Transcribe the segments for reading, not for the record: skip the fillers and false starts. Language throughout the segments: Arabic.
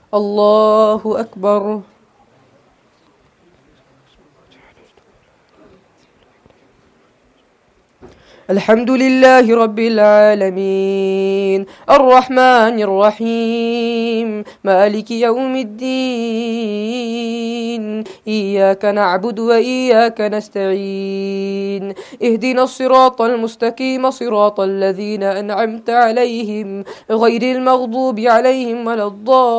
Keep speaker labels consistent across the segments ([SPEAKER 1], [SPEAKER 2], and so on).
[SPEAKER 1] الله أكبر. الحمد لله رب العالمين الرحمن الرحيم مالك يوم الدين إياك نعبد وإياك نستعين اهدنا الصراط المستقيم صراط الذين أنعمت عليهم غير المغضوب عليهم ولا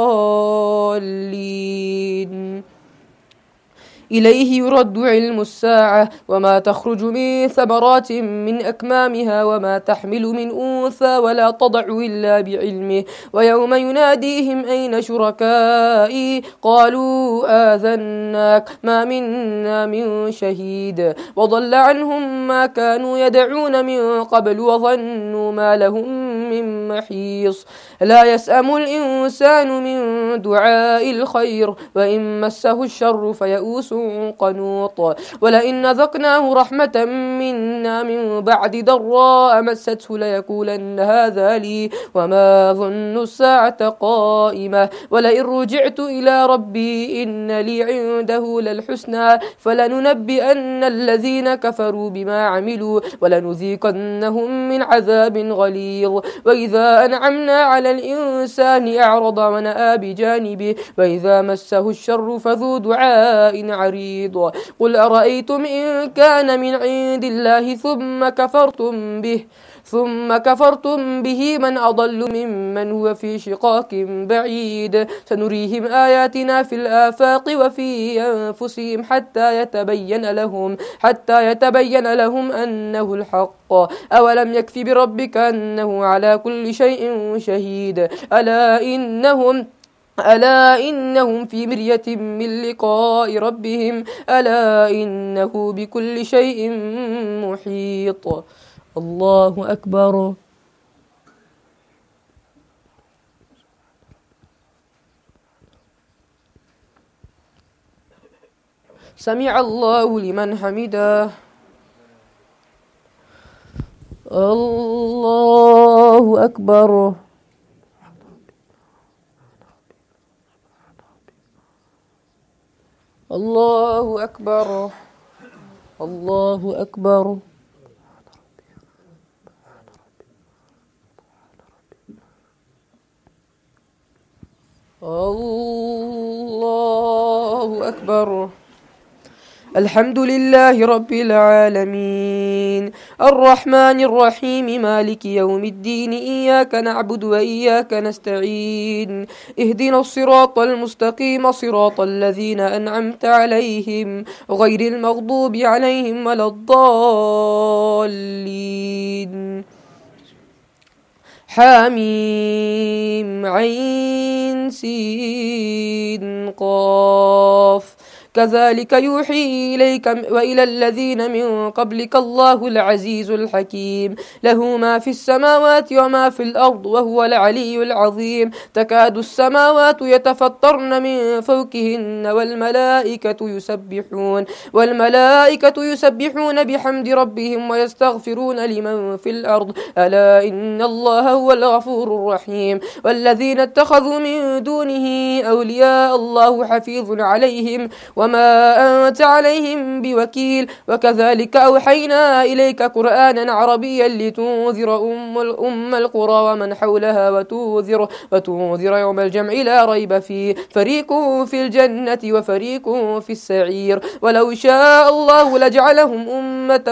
[SPEAKER 1] الضالين. إليه يرد علم الساعة وما تخرج من ثمرات من أكمامها وما تحمل من أنثى ولا تضع إلا بعلمه ويوم يناديهم أين شركائي قالوا آذناك ما منا من شهيد وضل عنهم ما كانوا يدعون من قبل وظنوا ما لهم من محيص. لا يسأم الإنسان من دعاء الخير وإن مسه الشر فيئوس قنوط ولئن ذقناه رحمة منا من بعد ضراء مسته ليقولن هذا لي وما ظن الساعة قائمة ولئن رجعت إلى ربي إن لي عنده للحسنى فلننبئن الذين كفروا بما عملوا ولنذيقنهم من عذاب غليظ. وإذا أنعمنا على الإنسان أعرض ونأى بجانبه وإذا مسه الشر فذو دعاء عريض. قل أرأيتم إن كان من عند الله ثم كفرتم به من أضل ممن هو في شقاق بعيد. سنريهم آياتنا في الآفاق وفي أنفسهم حتى يتبين لهم أنه الحق. أولم يكف بربك أنه على كل شيء شهيد. ألا إنهم في مرية من لقاء ربهم ألا إنه بكل شيء محيط. الله أكبر. سمع الله لمن حمده. الله أكبر. الله أكبر. الله أكبر. الله أكبر. الحمد لله رب العالمين الرحمن الرحيم مالك يوم الدين إياك نعبد وإياك نستعين اهدنا الصراط المستقيم صراط الذين أنعمت عليهم غير المغضوب عليهم ولا الضالين. حاميم عين سين قاف كذلك يوحي إليك وإلى الذين من قبلك الله العزيز الحكيم له ما في السماوات وما في الأرض وهو العلي العظيم. تكاد السماوات يتفطرن من فوقهن والملائكة يسبحون بحمد ربهم ويستغفرون لمن في الأرض ألا إن الله هو الغفور الرحيم. والذين اتخذوا من دونه أولياء الله حفيظ عليهم وما أنت عليهم بوكيل. وكذلك أوحينا إليك قرآنا عربيا لتنذر أم القرى ومن حولها وتنذر يوم الجمع لا ريب فيه فريق في الجنة وفريق في السعير. ولو شاء الله لجعلهم أمة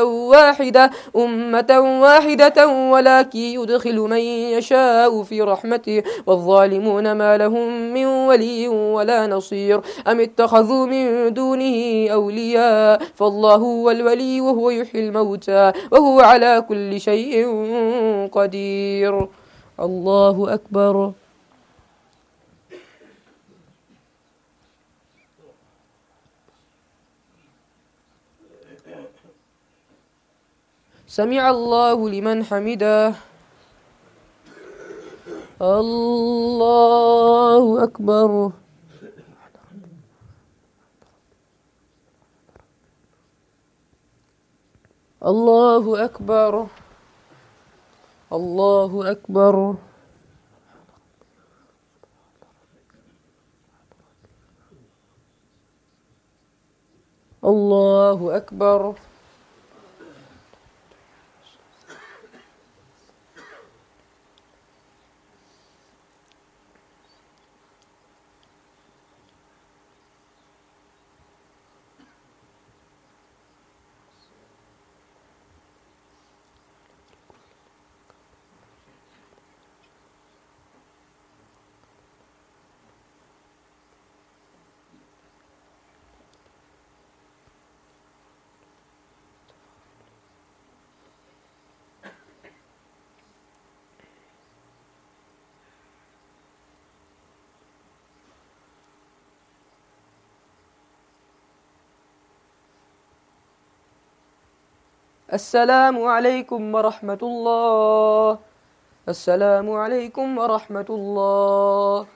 [SPEAKER 1] واحدة ولكن يدخل من يشاء في رحمته والظالمون ما لهم من ولي ولا نصير. أم اتخذوا من دونه أولياء فالله هو الولي وهو يحيي الموتى وهو على كل شيء قدير. الله أكبر. سمع الله لمن حمده. الله أكبر. الله أكبر. الله أكبر. الله أكبر. السلام عليكم ورحمة الله. السلام عليكم ورحمة الله.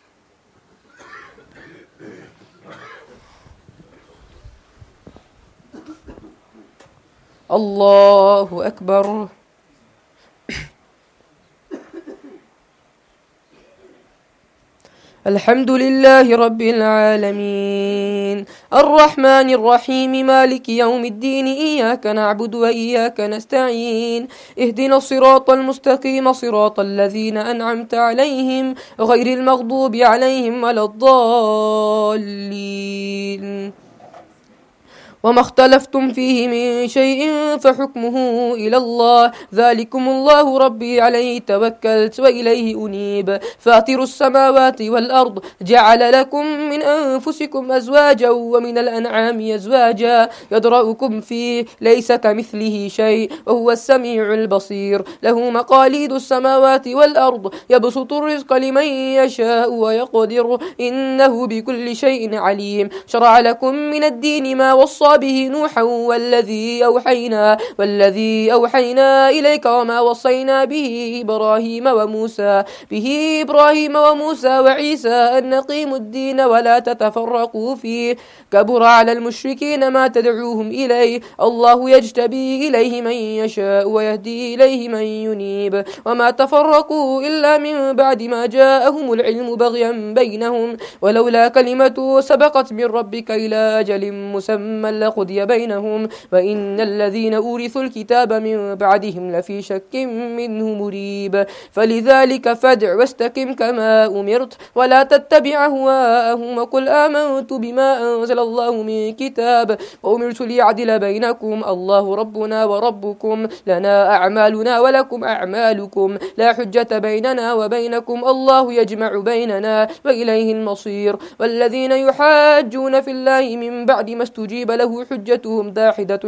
[SPEAKER 1] الله أكبر. الحمد لله رب العالمين الرحمن الرحيم مالك يوم الدين إياك نعبد وإياك نستعين اهدنا الصراط المستقيم صراط الذين أنعمت عليهم غير المغضوب عليهم ولا الضالين وما اختلفتم فيه من شيء فحكمه إلى الله ذلكم الله ربي عليه توكلت وإليه أنيب فاطر السماوات والأرض جعل لكم من أنفسكم أزواجا ومن الأنعام أزواجا يدرأكم فيه ليس كمثله شيء وهو السميع البصير له مقاليد السماوات والأرض يبسط الرزق لمن يشاء ويقدر إنه بكل شيء عليم شرع لكم من الدين ما وصى به نوحا والذي أوحينا إليك وما وصينا به إبراهيم وموسى وعيسى أن نقيموا الدين ولا تتفرقوا فيه كبر على المشركين ما تدعوهم إليه الله يجتبي إليه من يشاء ويهدي إليه من ينيب وما تفرقوا إلا من بعد ما جاءهم العلم بغيا بينهم ولولا كلمة سبقت من ربك إلى أجل مسمى لقضي بينهم وإن الذين أورثوا الكتاب من بعدهم لفي شك منه مريب فلذلك فادع واستقم كما أمرت ولا تتبع أهواءهم وقل آمنت بما أنزل الله من كتاب وأمرت ليعدل بينكم الله ربنا وربكم لنا أعمالنا ولكم أعمالكم لا حجة بيننا وبينكم الله يجمع بيننا وإليه المصير والذين يحاجون في الله من بعد ما استجيب له حجتهم داحدة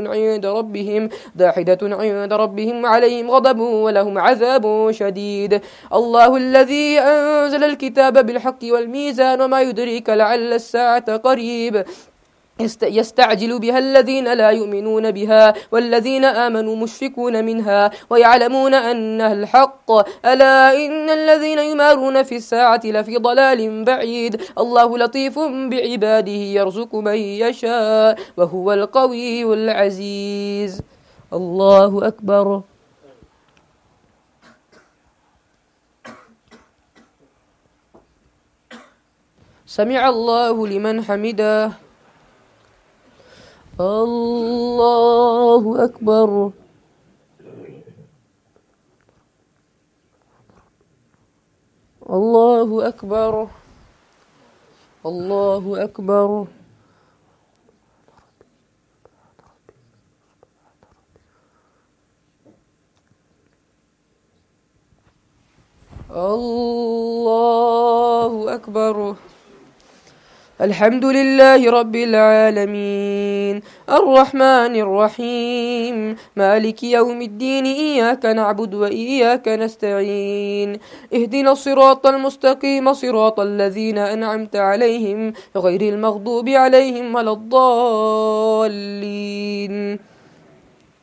[SPEAKER 1] عند ربهم عليهم غضب ولهم عذاب شديد الله الذي أنزل الكتاب بالحق والميزان وما يدريك لعل الساعة قريب يستعجل بها الذين لا يؤمنون بها والذين آمنوا مشفقون منها ويعلمون أنها الحق ألا إن الذين يمارون في الساعة لفي ضلال بعيد الله لطيف بعباده يرزق من يشاء وهو القوي العزيز. الله أكبر. سمع الله لمن حمده. الله أكبر. الله أكبر. الله أكبر. الله أكبر. الحمد لله رب العالمين الرحمن الرحيم مالك يوم الدين إياك نعبد وإياك نستعين اهدنا الصراط المستقيم صراط الذين أنعمت عليهم غير المغضوب عليهم ولا الضالين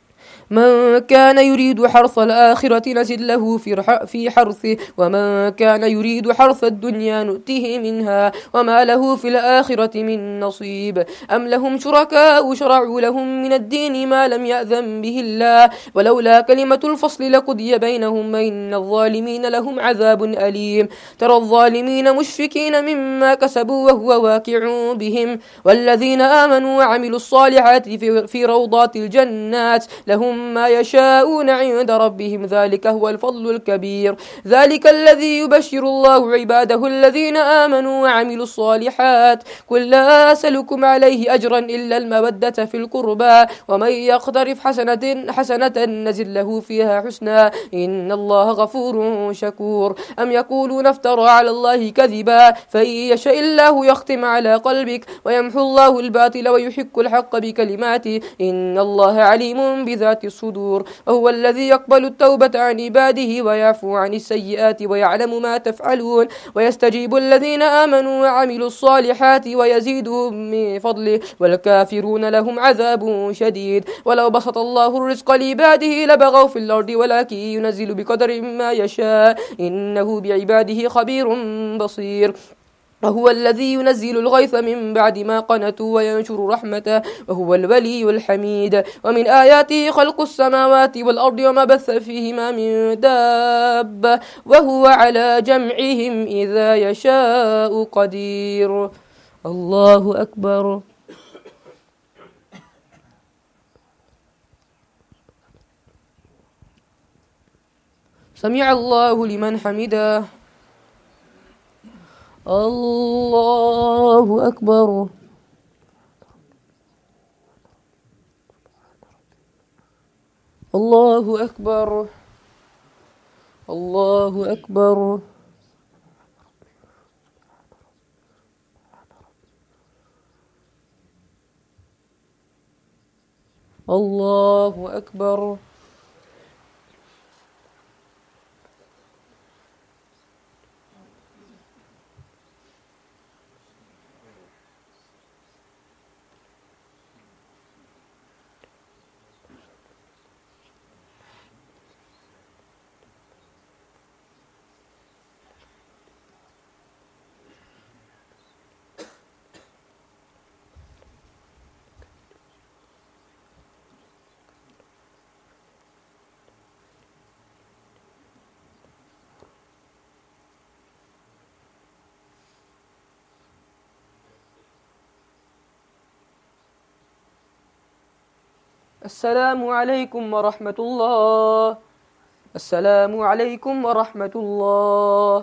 [SPEAKER 1] من كان يريد حرث الآخرة نزد له في حرثه ومن كان يريد حرث الدنيا نؤته منها وما له في الآخرة من نصيب أم لهم شركاء شرعوا لهم من الدين ما لم يأذن به الله ولولا كلمة الفصل لقضي بينهم وإن الظالمين لهم عذاب أليم ترى الظالمين مشفكين مما كسبوا وهو واقع بهم والذين آمنوا وعملوا الصالحات في روضات الجنات لهم ما يشاءون عند ربهم ذلك هو الفضل الكبير ذلك الذي يبشر الله عباده الذين آمنوا وعملوا الصالحات قل لا أسألكم عليه أجرا إلا المودة في القربى ومن يقترف حسنة نزل له فيها حسنا إن الله غفور شكور أم يقولون افترى على الله كذبا فإن يشاء الله يختم على قلبك ويمحو الله الباطل ويحق الحق بكلماته إن الله عليم بذات الصدور وهو الذي يقبل التوبة عن عباده ويعفو عن السيئات ويعلم ما تفعلون ويستجيب الذين آمنوا وعملوا الصالحات ويزيدهم من فضله والكافرون لهم عذاب شديد ولو بسط الله الرزق لعباده لبغوا في الأرض ولكن ينزل بقدر ما يشاء إنه بعباده خبير بصير وهو الذي ينزل الغيث من بعد ما قنطوا وينشر رحمته وهو الولي الحميد ومن آياته خلق السماوات والأرض وما بث فيهما من دابة وهو على جمعهم إذا يشاء قدير الله أكبر سمع الله لمن حمده الله أكبر الله أكبر الله أكبر الله أكبر السلام عليكم ورحمة الله السلام عليكم ورحمة الله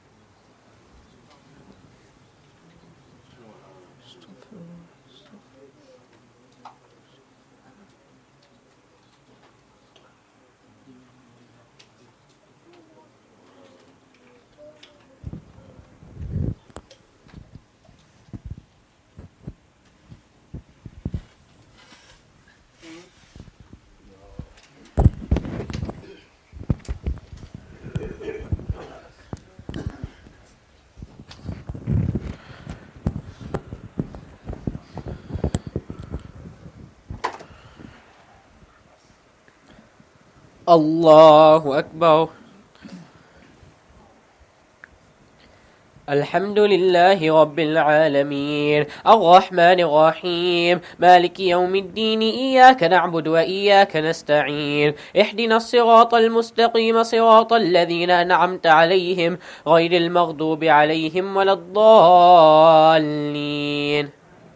[SPEAKER 2] الله أكبر. الحمد لله رب العالمين الرحمن الرحيم مالك يوم الدين إياك نعبد وإياك نستعين اهدنا الصراط المستقيم صراط الذين أنعمت عليهم غير المغضوب عليهم ولا الضالين.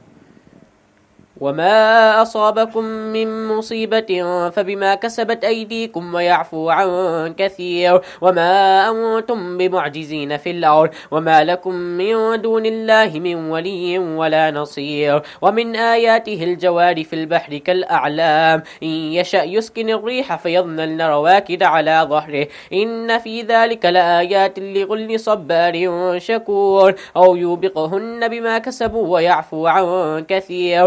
[SPEAKER 2] وما أصابكم من مصيبة فبما كسبت أيديكم ويعفو عن كثير وما أنتم بمعجزين في الأرض وما لكم من دون الله من ولي ولا نصير. ومن آياته الجوار في البحر كالأعلام إن يشأ يسكن الريح فيظللن رواكد على ظهره إن في ذلك لآيات لكل صبار شكور. أو يوبقهن بما كسبوا ويعفو عن كثير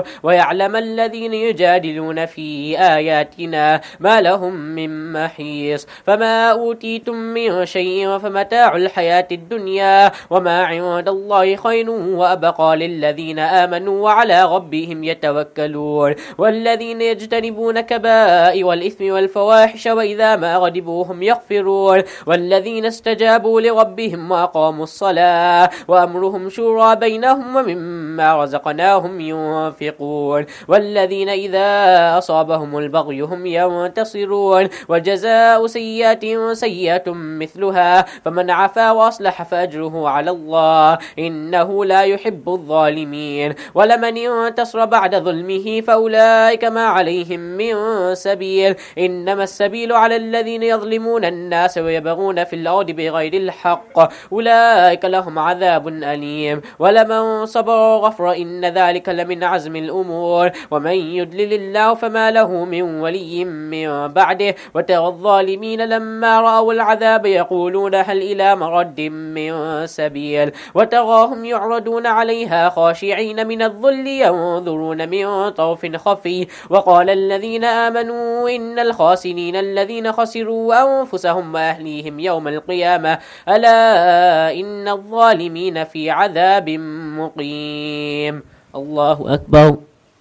[SPEAKER 2] ويعلم الذين يجادلون في آياتنا ما لهم من محيص فما أوتيتم من شيء فمتاع الحياة الدنيا وما عند الله خير وأبقى للذين آمنوا وعلى ربهم يتوكلون والذين يجتنبون كبائر الإثم والفواحش وإذا ما غضبوا هم يغفرون والذين استجابوا لربهم وأقاموا الصلاة وأمرهم شورى بينهم ومما رزقناهم ينفقون والذين إذا أصابهم البغي هم ينتصرون وجزاء سيئة سيئة مثلها فمن عفا وأصلح فأجره على الله إنه لا يحب الظالمين ولمن انتصر بعد ظلمه فأولئك ما عليهم من سبيل إنما السبيل على الذين يظلمون الناس ويبغون في الأرض بغير الحق أولئك لهم عذاب أليم ولمن صبر وغفر إن ذلك لمن عزم الأمور ومن يدلل الله فما له من ولي من بعده وترى الظالمين لما رأوا العذاب يقولون هل إلى مرد من سبيل وتراهم يعرضون عليها خاشعين من الظل ينظرون من طرف خفي وقال الذين آمنوا إن الخاسرين الذين خسروا أنفسهم وأهليهم يوم القيامة ألا إن الظالمين في عذاب مقيم الله أكبر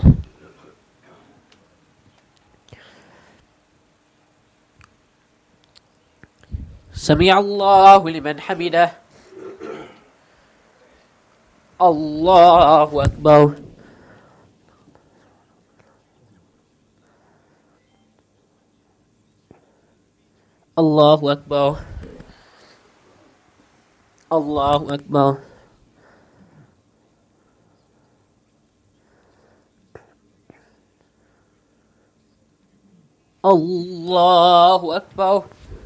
[SPEAKER 2] سمع الله لمن حمده الله أكبر الله أكبر الله أكبر الله أكبر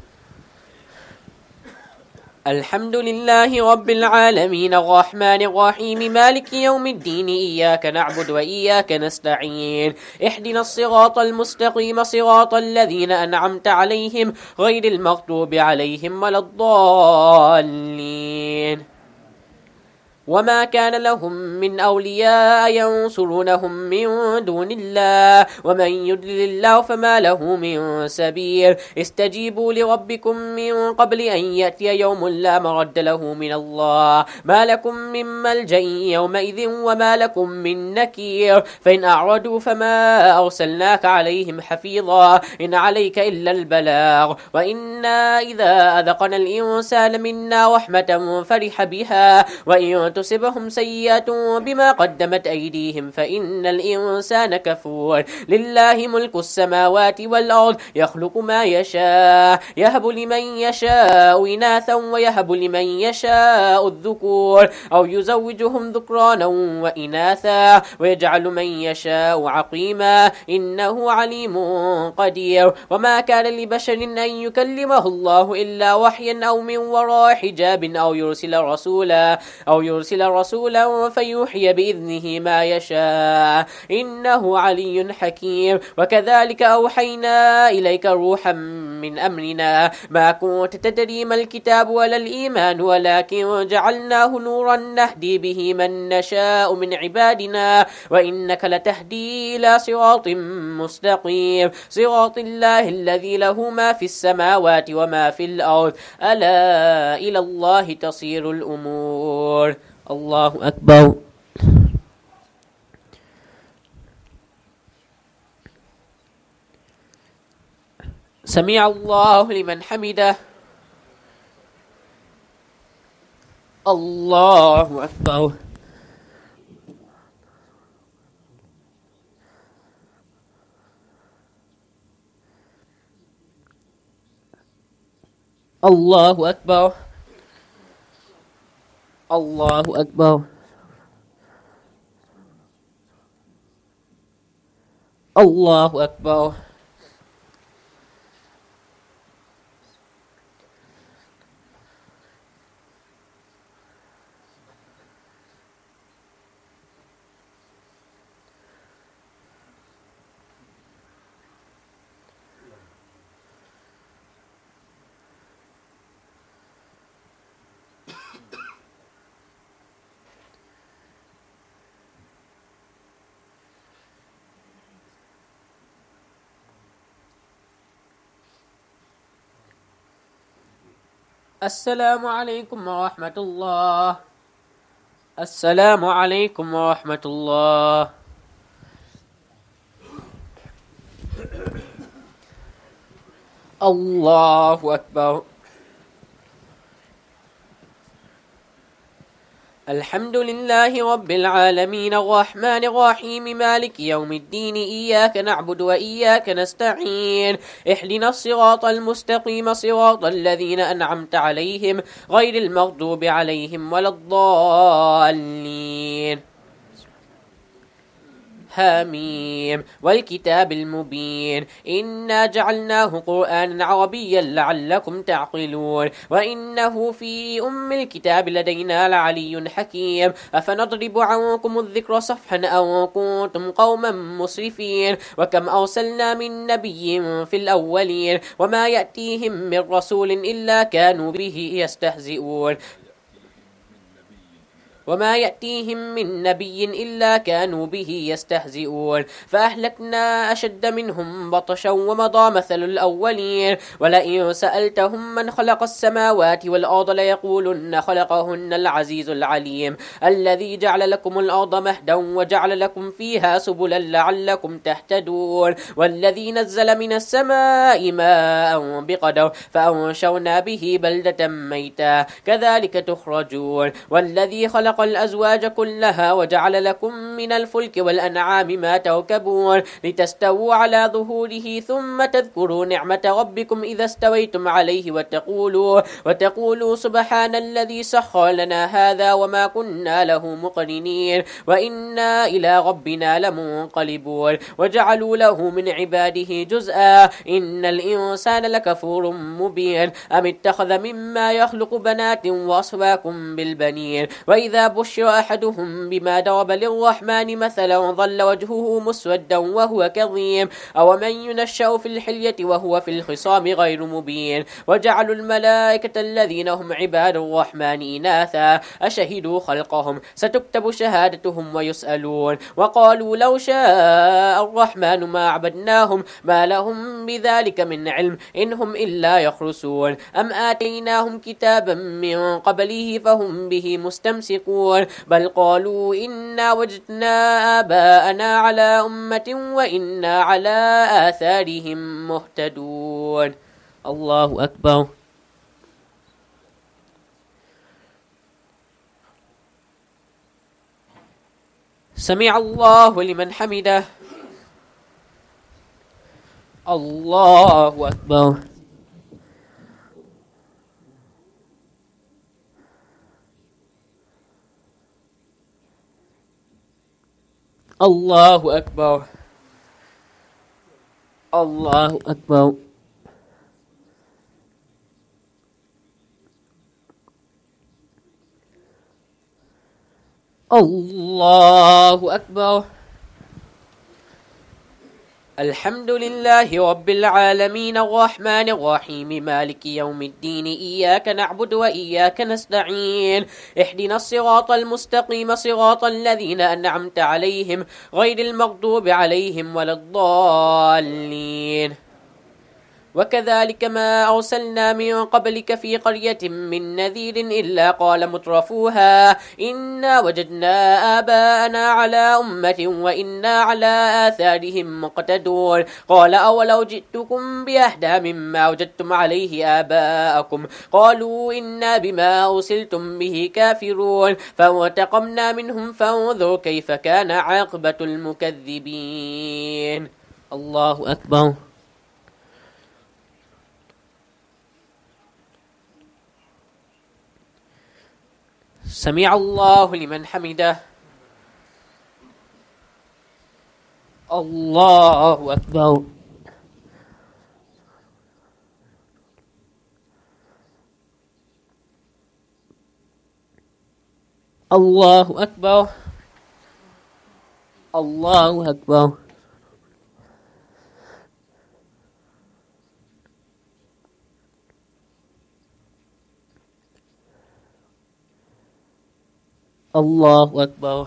[SPEAKER 2] الحمد لله رب العالمين الرحمن الرحيم مالك يوم الدين إياك نعبد وإياك نستعين اهدنا الصراط المستقيم صراط الذين أنعمت عليهم غير المغضوب عليهم ولا الضالين وما كان لهم من أولياء ينصرونهم من دون الله ومن يضلل الله فما له من سبيل استجيبوا لربكم من قبل أن يأتي يوم لا مرد له من الله ما لكم من ملجأ يومئذ وما لكم من نكير فإن أعرضوا فما أرسلناك عليهم حفيظا إن عليك إلا البلاغ وإنا إذا أذقنا الإنسان منا رحمة فرح بها وإن تصبهم سيئات بما قدمت أيديهم فإن الإنسان كفور لله ملك السماوات والأرض يخلق ما يشاء يهب لمن يشاء إناثا ويهب لمن يشاء الذكور أو يزوجهم ذكرانا وإناثا ويجعل من يشاء عقيما إنه عليم قدير وما كان لبشر أن يكلمه الله إلا وحيا أو من وراء حجاب أو يرسل رسولا فيوحي بإذنه ما يشاء إنه علي حكيم وكذلك أوحينا إليك روحا من أمرنا ما كنت تدري ما الكتاب ولا الإيمان ولكن جعلناه نورا نهدي به من نشاء من عبادنا وإنك لتهدي إلى صراط مستقيم صراط الله الذي له ما في السماوات وما في الأرض ألا إلى الله تصير الأمور الله أكبر سمع الله لمن حمده الله أكبر الله أكبر الله أكبر الله أكبر السلام عليكم ورحمة الله. السلام عليكم ورحمة الله. الله أكبر. الحمد لله رب العالمين الرحمن الرحيم مالك يوم الدين إياك نعبد وإياك نستعين اهدنا الصراط المستقيم صراط الذين أنعمت عليهم غير المغضوب عليهم ولا الضالين. حميم والكتاب المبين إنا جعلناه قرآنا عربيا لعلكم تعقلون وإنه في الكتاب لدينا لعلي حكيم أفنضرب عنكم الذكر صفحا أو كنتم قوما مسرفين وكم أرسلنا من نبي في الأولين وما يأتيهم من رسول إلا كانوا به يستهزئون وما يأتيهم من نبي إلا كانوا به يستهزئون فأهلكنا أشد منهم بطشا ومضى مثل الأولين ولئن سألتهم من خلق السماوات والأرض ليقولن خلقهن العزيز العليم الذي جعل لكم الأرض مهدا وجعل لكم فيها سبلا لعلكم تهتدون والذي نزل من السماء ماء بقدر فأنشرنا به بلدة ميتا كذلك تخرجون والذي خلق الأزواج كلها وجعل لكم من الفلك والأنعام ما تركبون لتستووا على ظهوره ثم تذكروا نعمة ربكم إذا استويتم عليه وتقولوا سبحان الذي سخر لنا هذا وما كنا له مقرنين وإنا إلى ربنا لمنقلبون وجعلوا له من عباده جزءا إن الإنسان لكفور مبين أم اتخذ مما يخلق بنات وأصفاكم بالبنين وإذا بشر أحدهم بما ضرب للرحمن مثلا ظل وجهه مسودا وهو كظيم أومن ينشأ في الحلية وهو في الخصام غير مبين وجعلوا الملائكة الذين هم عباد الرحمن إناثا أشهدوا خلقهم ستكتب شهادتهم ويسألون وقالوا لو شاء الرحمن ما عبدناهم ما لهم بذلك من علم إنهم إلا يخرسون أم آتيناهم كتابا من قبله فهم به مستمسكون بل قالوا إنا وجدنا آباءنا على أمة وإنا على آثارهم مهتدون. الله أكبر. سمع الله لمن حمده. الله أكبر. الله أكبر. الله أكبر. الله أكبر. الحمد لله رب العالمين الرحمن الرحيم مالك يوم الدين إياك نعبد وإياك نستعين اهدنا الصراط المستقيم صراط الذين أنعمت عليهم غير المغضوب عليهم ولا الضالين. وكذلك ما أرسلنا من قبلك في قرية من نذير إلا قال مترفوها إنا وجدنا آباءنا على أمة وإنا على آثارهم مقتدون قال أولو جئتكم بأهدى مما وجدتم عليه آباءكم قالوا إنا بما أرسلتم به كافرون فانتقمنا منهم فانظر كيف كان عاقبة المكذبين. الله أكبر. سمع الله لمن حمده. الله أكبر. الله أكبر. الله أكبر. الله أكبر.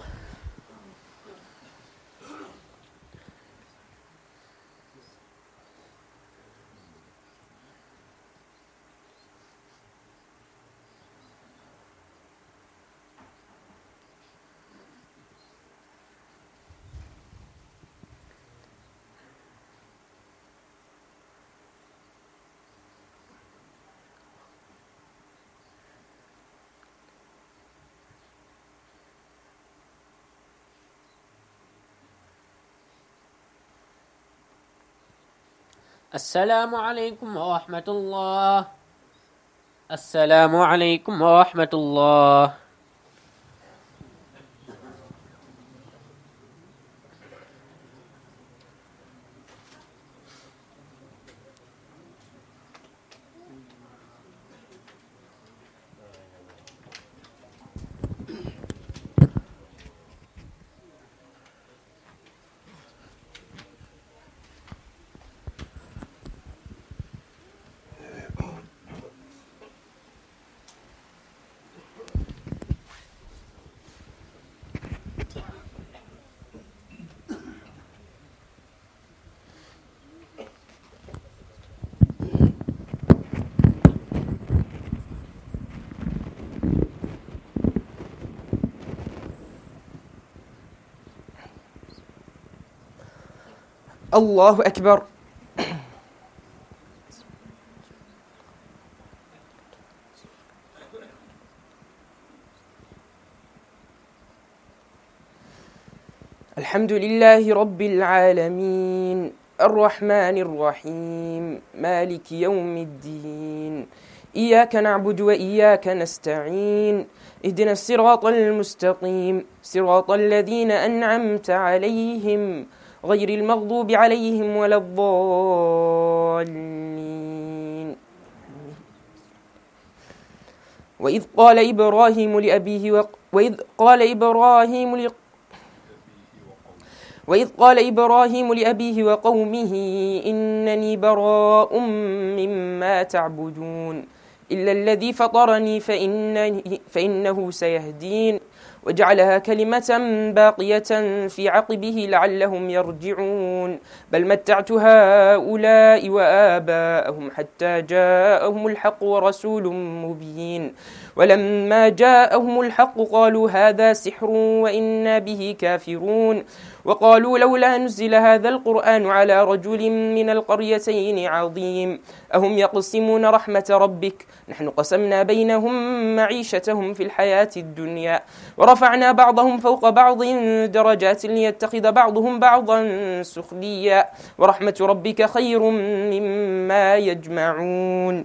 [SPEAKER 2] السلام عليكم ورحمة الله. السلام عليكم ورحمة الله.
[SPEAKER 1] الله أكبر. الحمد لله رب العالمين الرحمن الرحيم مالك يوم الدين إياك نعبد وإياك نستعين اهدنا الصراط المستقيم صراط الذين أنعمت عليهم غير المغضوب عليهم ولا الضالين. وإذ قال إبراهيم لأبيه وقومه إنني براء مما تعبدون إلا الذي فطرني فإنه سيهدين وجعلها كلمة باقية في عقبه لعلهم يرجعون بل متعت هؤلاء وآباءهم حتى جاءهم الحق ورسول مبين ولما جاءهم الحق قالوا هذا سحر وإنا به كافرون وقالوا لولا نزل هذا القرآن على رجل من القريتين عظيم أهم يقسمون رحمة ربك نحن قسمنا بينهم معيشتهم في الحياة الدنيا ورفعنا بعضهم فوق بعض درجات ليتخذ بعضهم بعضا سخريا ورحمة ربك خير مما يجمعون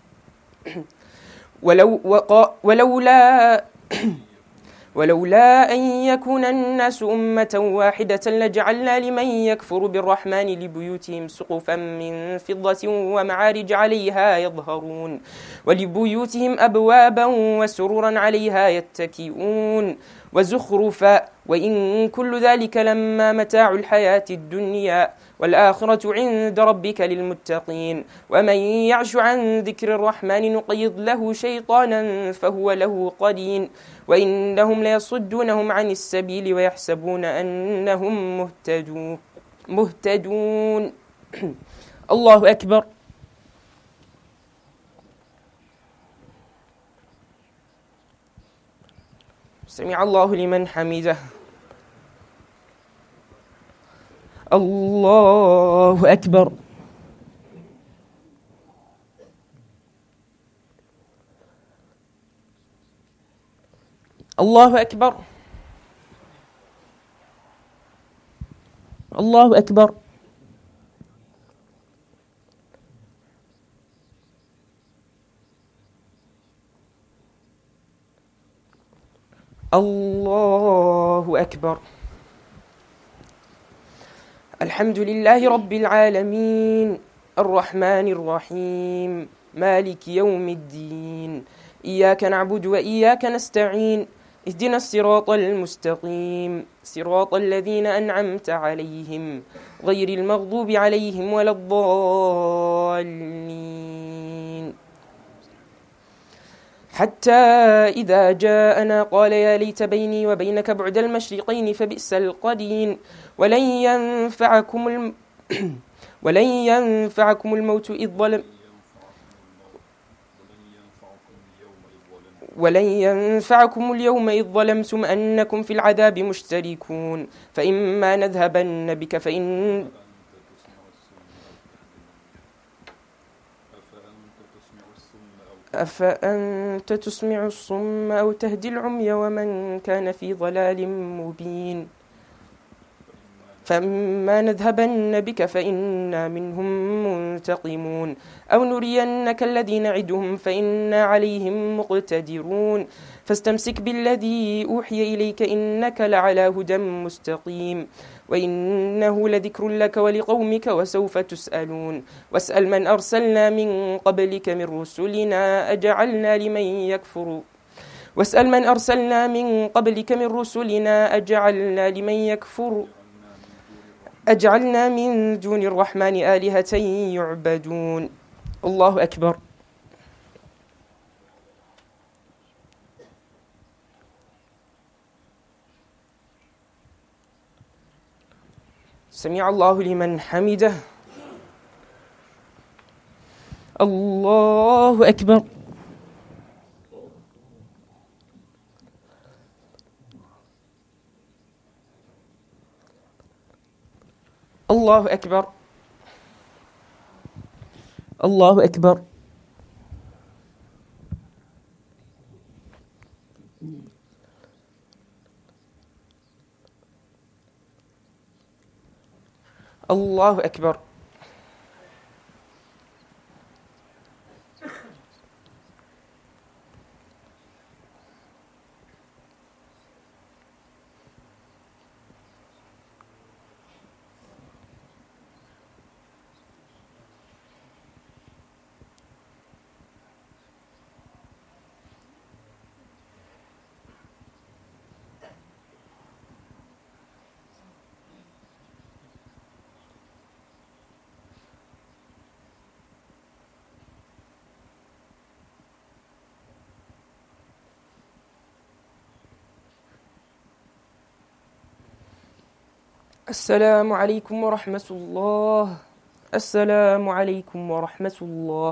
[SPEAKER 1] ولولا أن يكون الناس أمة واحدة لجعلنا لمن يكفر بالرحمن لبيوتهم سقفا من فضة ومعارج عليها يظهرون ولبيوتهم أبوابا وسررا عليها يتكئون وزخرفا وإن كل ذلك لما متاع الحياة الدنيا والآخرة عند ربك للمتقين ومن يعش عن ذكر الرحمن نقيض له شيطانا فهو له قرين وإنهم ليصدونهم عن السبيل ويحسبون أنهم مهتدون. الله أكبر. سمع الله لمن حمده. الله أكبر. الله أكبر. الله أكبر. الله أكبر. الحمد لله رب العالمين الرحمن الرحيم مالك يوم الدين إياك نعبد وإياك نستعين اهدنا الصراط المستقيم صراط الذين أنعمت عليهم غير المغضوب عليهم ولا الضالين حتى إذا جاءنا قال يا ليت بيني وبينك بعد المشرقين فبئس القرين ولن ينفعكم الموت إذ ظلمتم ولن ينفعكم اليوم إذ ظلمتم أنكم في العذاب مشتركون فإما نذهبن بك أفأنت تسمع الصم أو تهدي العمي ومن كان في ضلال مبين
[SPEAKER 3] فإما نذهبن بك فإنا منهم منتقمون أو نرينك الذي نعدهم فإنا عليهم مقتدرون فاستمسك بالذي أوحي إليك إنك لعلى هدى مستقيم وإنه لذكر لك ولقومك وسوف تسألون واسأل من أرسلنا من قبلك من رسلنا أجعلنا لمن يكفر أجعلنا من دون الرحمن آلهة يعبدون. الله أكبر. سمع الله لمن حمده. الله أكبر. الله أكبر. الله أكبر. الله أكبر. السلام عليكم ورحمة الله. السلام عليكم ورحمة الله.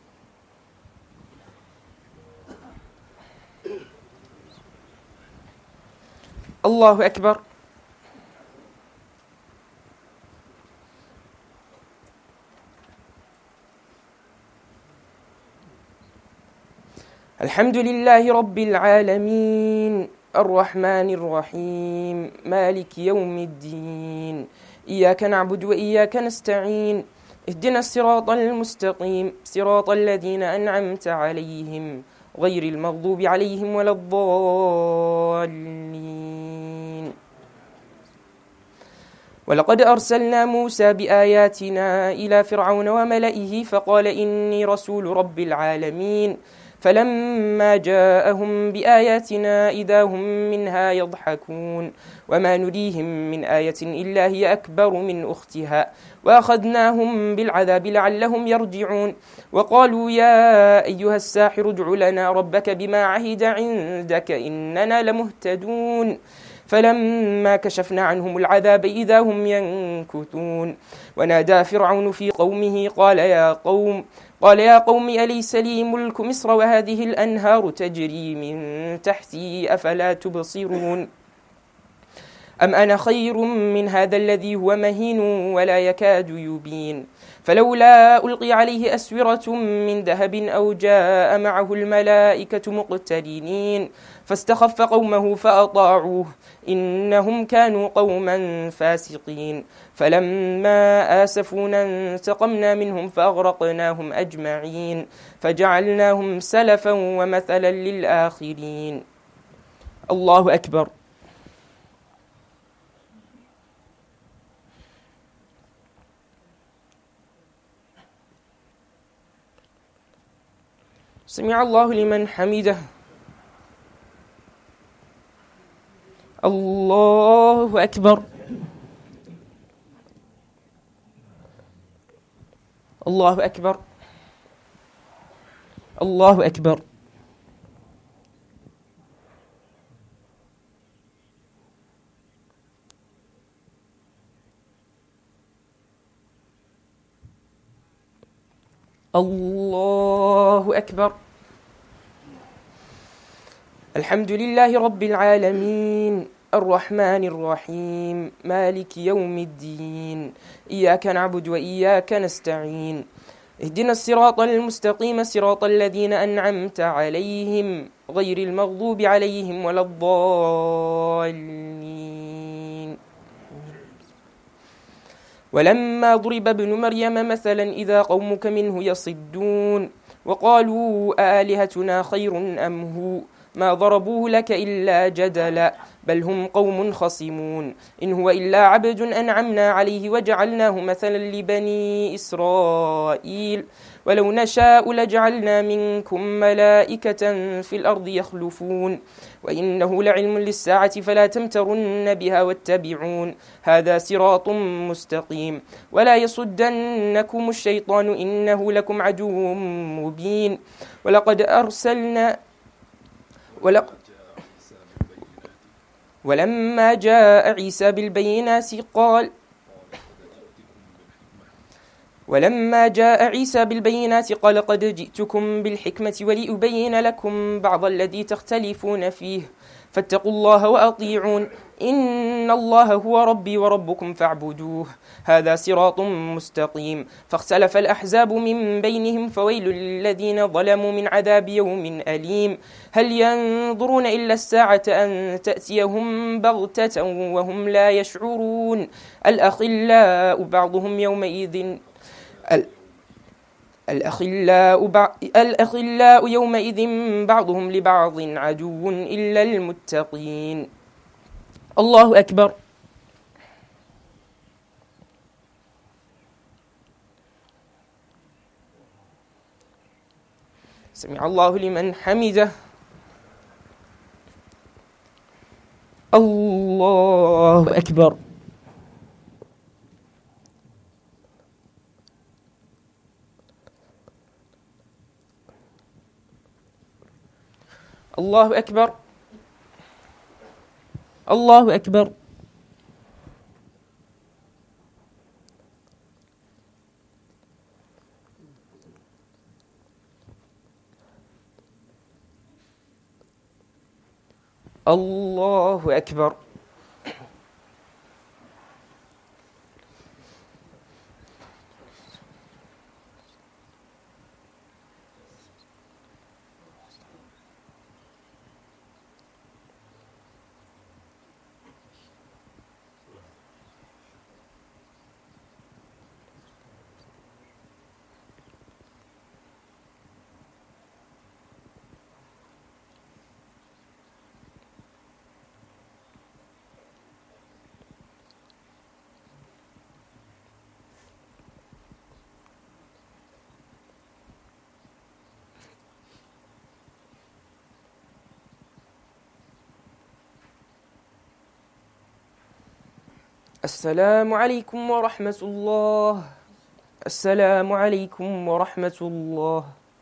[SPEAKER 3] الله أكبر. الحمد لله رب العالمين الرحمن الرحيم مالك يوم الدين إياك نعبد وإياك نستعين اهدنا الصراط المستقيم صراط الذين أنعمت عليهم غير المغضوب عليهم ولا الضالين. ولقد أرسلنا موسى بآياتنا إلى فرعون وملئه فقال إني رسول رب العالمين فلما جاءهم بآياتنا إذا هم منها يضحكون وما نريهم من آية إلا هي أكبر من أختها وأخذناهم بالعذاب لعلهم يرجعون وقالوا يا أيها الساحر ادع لنا ربك بما عهد عندك إننا لمهتدون فلما كشفنا عنهم العذاب إذا هم ينكثون ونادى فرعون في قومه قال يا قوم أليس لي ملك مصر وهذه الأنهار تجري من تحتي أفلا تبصرون أم أنا خير من هذا الذي هو مهين ولا يكاد يبين فلولا ألقي عليه أسورة من ذهب أو جاء معه الملائكة مقترنين فاستخف قومه فأطاعوه إنهم كانوا قوما فاسقين فلما آسفونا انتقمنا منهم فأغرقناهم أجمعين فجعلناهم سلفا ومثلا للآخرين. الله أكبر. سمع الله لمن حمده. الله أكبر. الله أكبر. الله أكبر. الله أكبر. الحمد لله رب العالمين الرحمن الرحيم مالك يوم الدين إياك نعبد وإياك نستعين اهدنا الصراط المستقيم صراط الذين أنعمت عليهم غير المغضوب عليهم ولا الضالين. ولما ضرب ابن مريم مثلا إذا قومك منه يصدون وقالوا آلهتنا خير أم هو ما ضربوه لك إلا جدلا بل هم قوم خصمون إن هو إلا عبد أنعمنا عليه وجعلناه مثلا لبني إسرائيل ولو نشاء لجعلنا منكم ملائكة في الأرض يخلفون وإنه لعلم للساعة فلا تمترن بها واتبعون هذا صراط مستقيم ولا يصدنكم الشيطان إنه لكم عدو مبين ولما جاء عيسى بالبينات قال قد جئتكم بالحكمة ولأبين لكم بعض الذي تختلفون فيه فاتقوا الله وأطيعون إن الله هو ربي وربكم فاعبدوه هذا صراط مستقيم فاختلف الأحزاب من بينهم فويل للذين ظلموا من عذاب يوم أليم هل ينظرون إلا الساعة أن تأتيهم بغتة وهم لا يشعرون الأخلاء يومئذ بعضهم لبعض عدو إلا المتقين الله أكبر سمع الله لمن حمده الله أكبر الله أكبر الله أكبر الله أكبر السلام عليكم ورحمة الله السلام عليكم ورحمة الله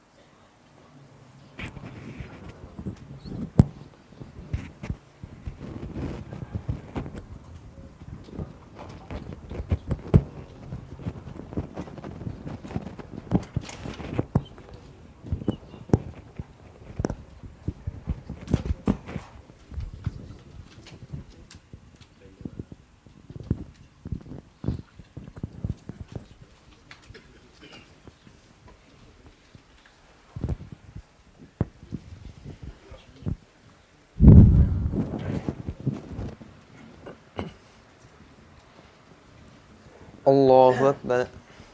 [SPEAKER 4] الله أكبر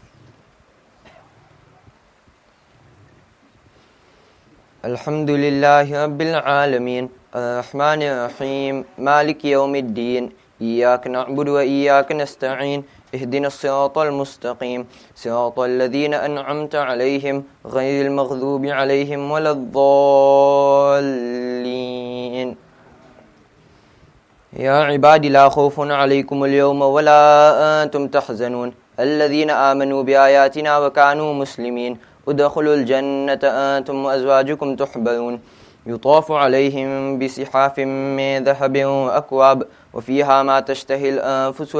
[SPEAKER 4] الحمد لله رب العالمين الرحمن الرحيم مالك يوم الدين إياك نعبد وإياك نستعين اهدنا الصراط المستقيم صراط الذين أنعمت عليهم غير المغضوب عليهم ولا الضالين يا عبادي لا خوف عليكم اليوم ولا أنتم تحزنون الذين آمنوا بآياتنا وكانوا مسلمين ادخلوا الجنة أنتم وأزواجكم تحبرون يطاف عليهم بصحاف من ذهب وأكواب وفيها ما تشتهي الأنفس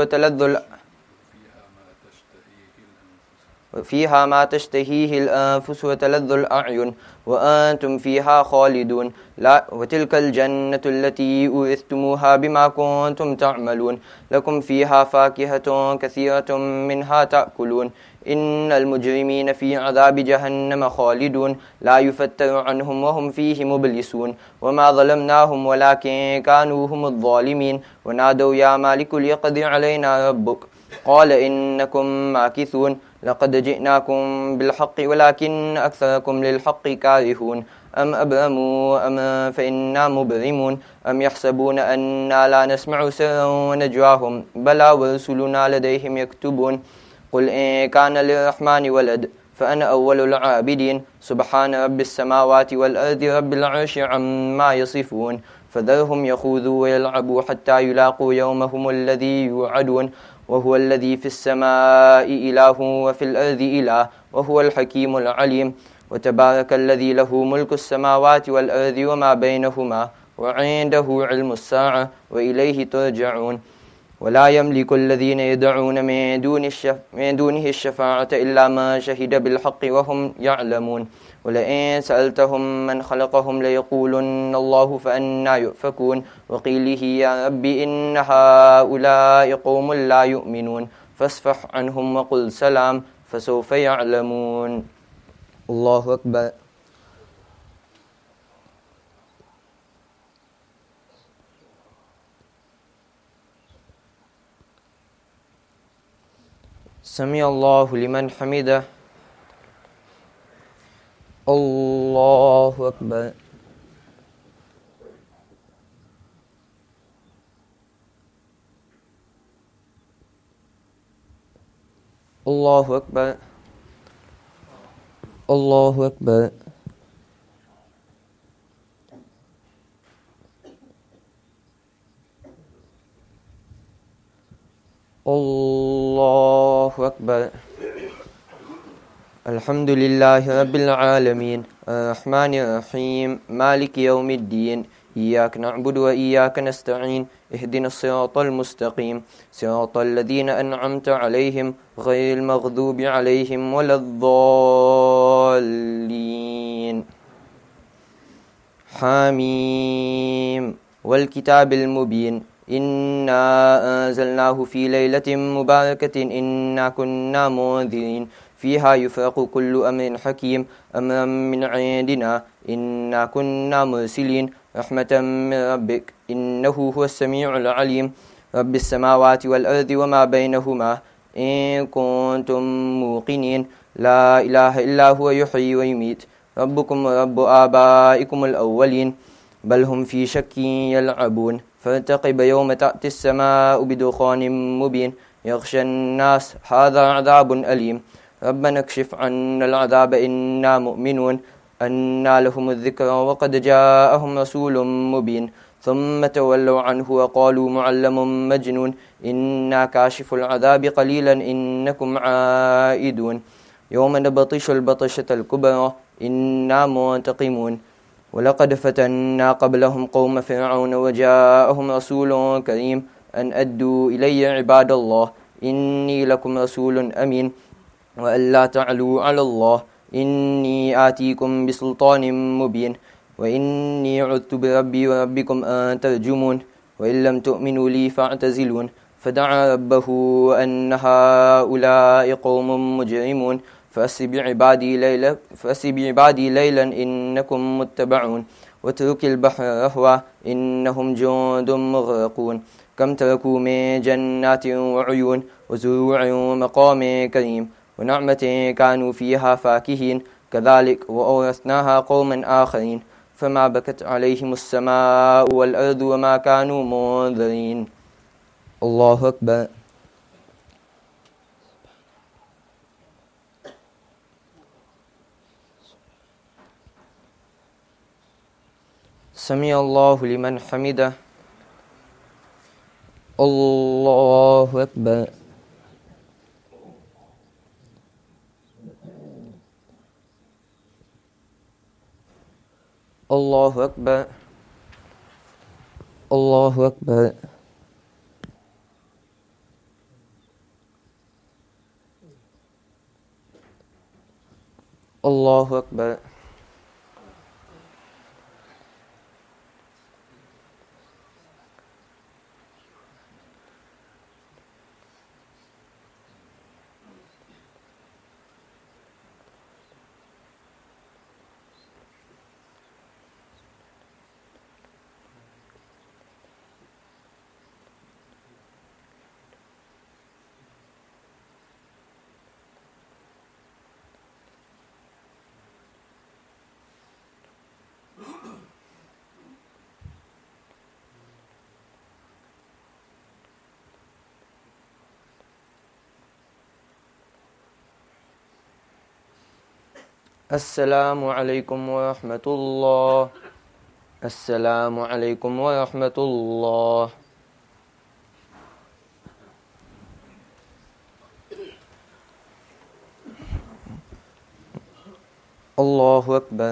[SPEAKER 4] وتلذ الأعين وأنتم فيها خالدون وتلك الجنة التي أورثتموها بما كنتم تعملون لكم فيها فاكهة كثيرة منها تأكلون إن المجرمين في عذاب جهنم خالدون لا يفتر عنهم وهم فيه مبلسون وما ظلمناهم ولكن كانوا هم الظالمين ونادوا يا مالك ليقضي علينا ربك قال إنكم ماكثون لقد جئناكم بالحق ولكن أكثركم للحق كارهون أم أبرموا أمرا فإنا مبرمون أم يحسبون أنا لا نسمع سرا ونجواهم بلى ورسلنا لديهم يكتبون قل إن كان للرحمن ولد فأنا أول العابدين سبحان رب السماوات والأرض رب العرش عما يصفون فذرهم يخوضوا ويلعبوا حتى يلاقوا يومهم الذي يوعدون وهو الذي في السماء إله وفي الأرض إله وهو الحكيم العليم وتبارك الذي له ملك السماوات والأرض وما بينهما وعنده علم الساعة وإليه ترجعون ولا يملك الذين يدعون من دونه الشفاعة إلا ما شهد بالحق وهم يعلمون ولئن سألتهم من خلقهم ليقولن الله فأنا يؤفكون وقيله يا رب إن هؤلاء قوم لا يؤمنون فاصفح عنهم وقل سلام فسوف يعلمون الله أكبر سمع الله لمن حمده الله أكبر الله أكبر الله أكبر الله أكبر الحمد لله رب العالمين الرحمن الرحيم مالك يوم الدين إياك نعبد وإياك نستعين اهدنا الصراط المستقيم صراط الذين أنعمت عليهم غير المغضوب عليهم ولا الضالين حميم والكتاب المبين إنا أنزلناه في ليلة مباركة إنا كنا منذرين فيها يفرق كل أمر حكيم أمرا من عندنا إنا كنا مرسلين رحمة من ربك إنه هو السميع العليم رب السماوات والأرض وما بينهما إن كنتم موقنين لا إله إلا هو يحيي ويميت ربكم ورب آبائكم الأولين بل هم في شك يلعبون فارتقب يوم تأتي السماء بدخان مبين يغشى الناس هذا عذاب أليم ربنا اكشف عنا العذاب إنا مؤمنون أنى لهم الذكر وقد جاءهم رسول مبين ثم تولوا عنه وقالوا معلم مجنون إنا كاشف العذاب قليلا إنكم عائدون يوم نبطش البطشة الكبرى إنا منتقمون ولقد فتنا قبلهم قوم فرعون وجاءهم رسول كريم أن أدوا إلي عباد الله إني لكم رسول أمين وأن لا تعلوا على الله إني آتيكم بسلطان مبين وإني عذت بربي وربكم أن ترجمون وإن لم تؤمنوا لي فاعتزلون فدعا ربه أن هؤلاء قوم مجرمون فأسر بعبادي ليلا إنكم متبعون واترك البحر رهوا إنهم جند مغرقون كم تركوا من جنات وعيون وزروع ومقام كريم ونعمة كانوا فيها فاكهين كذلك وأورثناها قوما آخرين فما بكت عليهم السماء والأرض وما كانوا منذرين الله أكبر سمع الله لمن حمده الله أكبر الله أكبر الله أكبر الله أكبر अस्सलामु अलैकुम व रहमतुल्लाह। अस्सलामु अलैकुम व रहमतुल्लाह। अल्लाहु अकबर।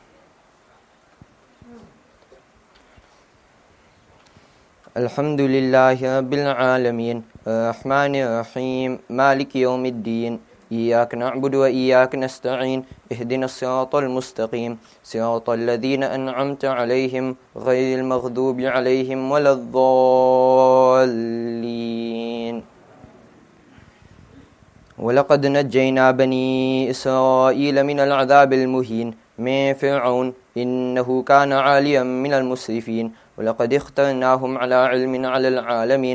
[SPEAKER 4] अल्हम्दुलिल्लाहि रब्बिल आलमीन अर्रहमानिर रहीम मालिकि यौमिद्दीन इय्याक नअबुदु व इय्याक नस्तईन इहदिनस सिरातल मुस्तकीम सिरातल लज़ीना अनअमत अलैहिम गैरिल मग़दूबि अलैहिम वलद्दॉल्लीन। वलक़द नज्जैना बनी इसराईल मिनल अज़ाबिल मुहीन मिन फ़िरऔन इन्नहु कान आलियम मिनल मुस्रिफ़ीन वलक़द इख्तरनाहुम अला इल्मिन अलल आलमीन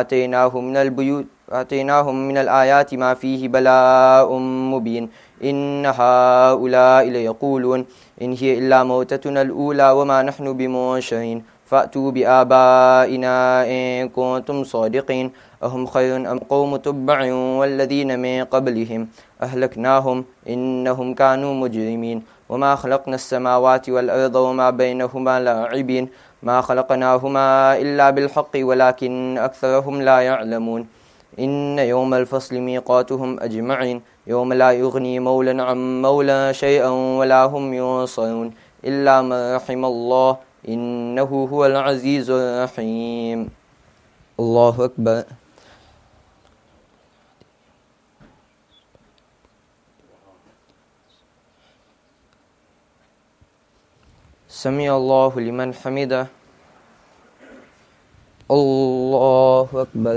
[SPEAKER 4] वआतैनाहुम मिनल आयाति मा फ़ीहि बलाउम मुबीन इन्न हाउलाइ लयक़ूलून इन हिय इल्ला मौततुनल ऊला वमा नहनु बिमुनशरीन फ़अतू बिआबाइना इन कुन्तुम सादिक़ीन अहुम खैरुन अम क़ौमु तुब्बअ वल्लज़ीन मिन क़ब्लिहिम अहलकनाहुम इन्नहुम कानू मुजरिमीन वमा खलक़नस समावाति वल अर्ज़ वमा बैनहुमा लाइबीन मा खलक़नाहुमा इल्ला बिलहक़्क़ि वलाकिन्न अक्सरहुम ला यअलमून इन्न यौमल फ़स्लि मीक़ातुहुम अजमईन यौम ला युग़नी मौलन अन मौलन शैअन वला हुम युनसरून इल्ला मन रहिमल्लाह इन्नहु हुवल अज़ीज़ुर रहीम। अल्लाहु अकबर। समी अल्लाहु लिमन हमिदा। अल्लाहु अकबर।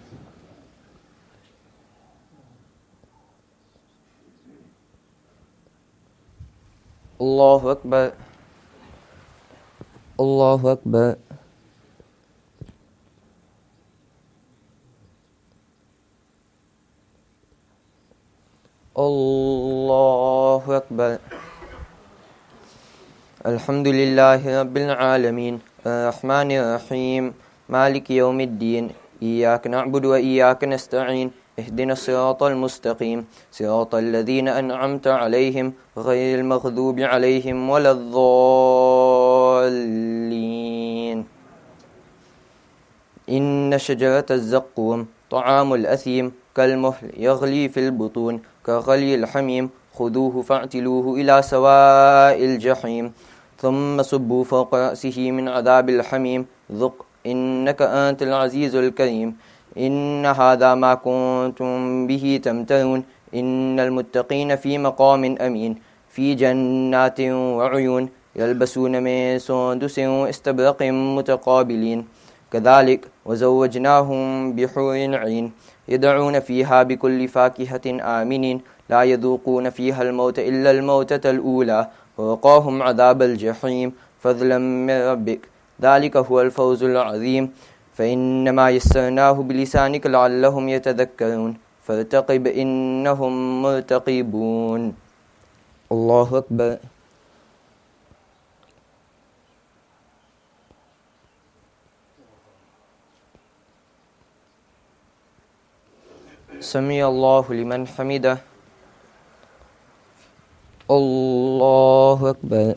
[SPEAKER 4] अल्लाहु अकबर। अल्लाहु अकबर। अल्लाहु अकबर। अल्हम्दुलिल्लाहि रब्बिल आलमीन अर्रहमानिर रहीम मालिकि यौमिद्दीन इय्याक नअबुदु व इय्याक नस्तईन इहदिनस सिरातल मुस्तकीम सिरातल लज़ीना अनअमत अलैहिम गैरिल मग़दूबि अलैहिम वलद्दॉल्लीन। इन्न शजरतज़ ज़क़्क़ूम तआमुल असीम कलमुह्ल यग़ली फ़िल बुतून कग़लियिल हमीम ख़ुदूहु फ़अतिलूहु इला सवाइल जहीम थुम्मा सुब्बू फ़ौक़ रअसिही मिन अज़ाबिल हमीम ज़ुक़ इन्नक अंतल अज़ीज़ुल करीम। इन्न हाज़ा मा कुन्तुम बिही तमतरून इन्नल मुत्तक़ीन फ़ी मक़ामिन अमीन फ़ी जन्नातिन व उयून यल्बसून मिन सुंदुसिन व इस्तबरक़िन मुतक़ाबिलीन कज़ालिक वज़व्वजनाहुम बिहूरिन ईन यदऊन फ़ीहा बिकुल्लि फ़ाकिहतिन आमिनीन ला यज़ूक़ून फ़ीहल मौत इल्लल मौततल ऊला ववक़ाहुम अज़ाबल जहीम फ़ज़लन मिन रब्बिक ज़ालिका हुवल फ़ौज़ुल अज़ीम फ़इन्नमा यस्सरनाहु बिलिसानिक लअल्लहुम यतज़क्करून फ़र्तक़िब इन्नहुम मुर्तक़िबून। अल्लाहु अकबर। समी अल्लाहु लिमन हमिदा। अल्लाहु अकबर।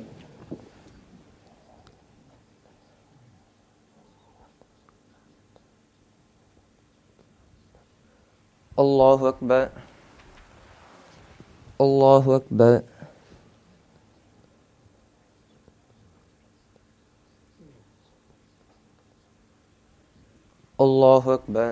[SPEAKER 4] अल्लाहु अकबर। अल्लाहु अकबर। अल्लाहु अकबर।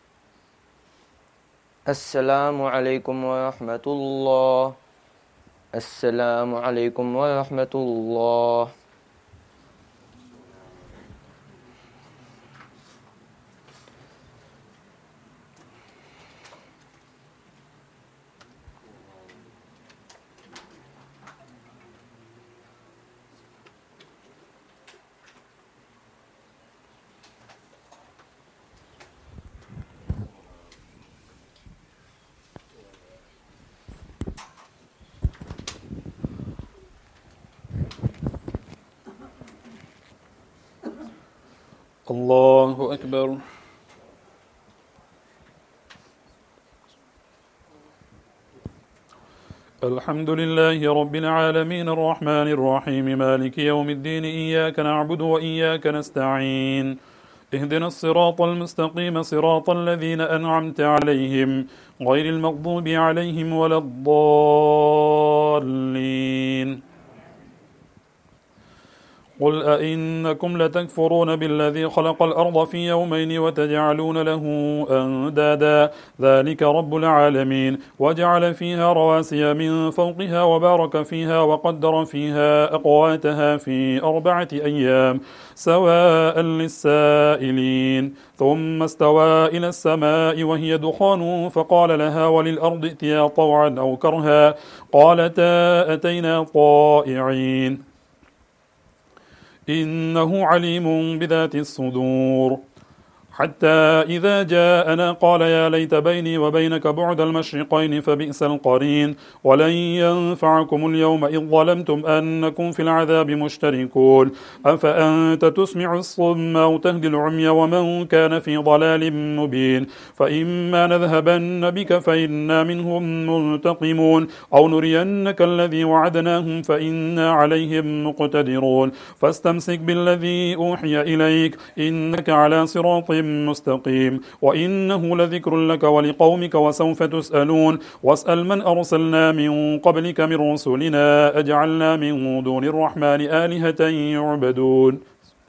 [SPEAKER 4] अस्सलामु अलैकुम व रहमतुल्लाह। السلام عليكم ورحمة الله.
[SPEAKER 5] الله أكبر. الحمد لله رب العالمين الرحمن الرحيم مالك يوم الدين إياك نعبد وإياك نستعين اهدنا الصراط المستقيم صراط الذين أنعمت عليهم غير المغضوب عليهم ولا الضالين. قل أئنكم لتكفرون بالذي خلق الأرض في يومين وتجعلون له أندادا ذلك رب العالمين وجعل فيها رواسي من فوقها وبارك فيها وقدر فيها أقواتها في 4 أيام سواء للسائلين ثم استوى إلى السماء وهي دخان فقال لها وللأرض ائتيا طوعا أو كرها قالتا أتينا طائعين إنه عليم بذات الصدور حتى إذا جاءنا قال يا ليت بيني وبينك بعد المشرقين فبئس القرين ولن ينفعكم اليوم إذ ظلمتم أنكم في العذاب مشتركون أفأنت تسمع الصم أو تهدي العمي ومن كان في ضلال مبين فإما نذهبن بك فإنا منهم منتقمون أو نرينك الذي وعدناهم فإنا عليهم مقتدرون فاستمسك بالذي أوحي إليك إنك على صراط مستقيم وإنه لذكر لك ولقومك وسوف تسألون واسأل من أرسلنا من قبلك من رسلنا أجعلنا من دون الرحمن آلهة يعبدون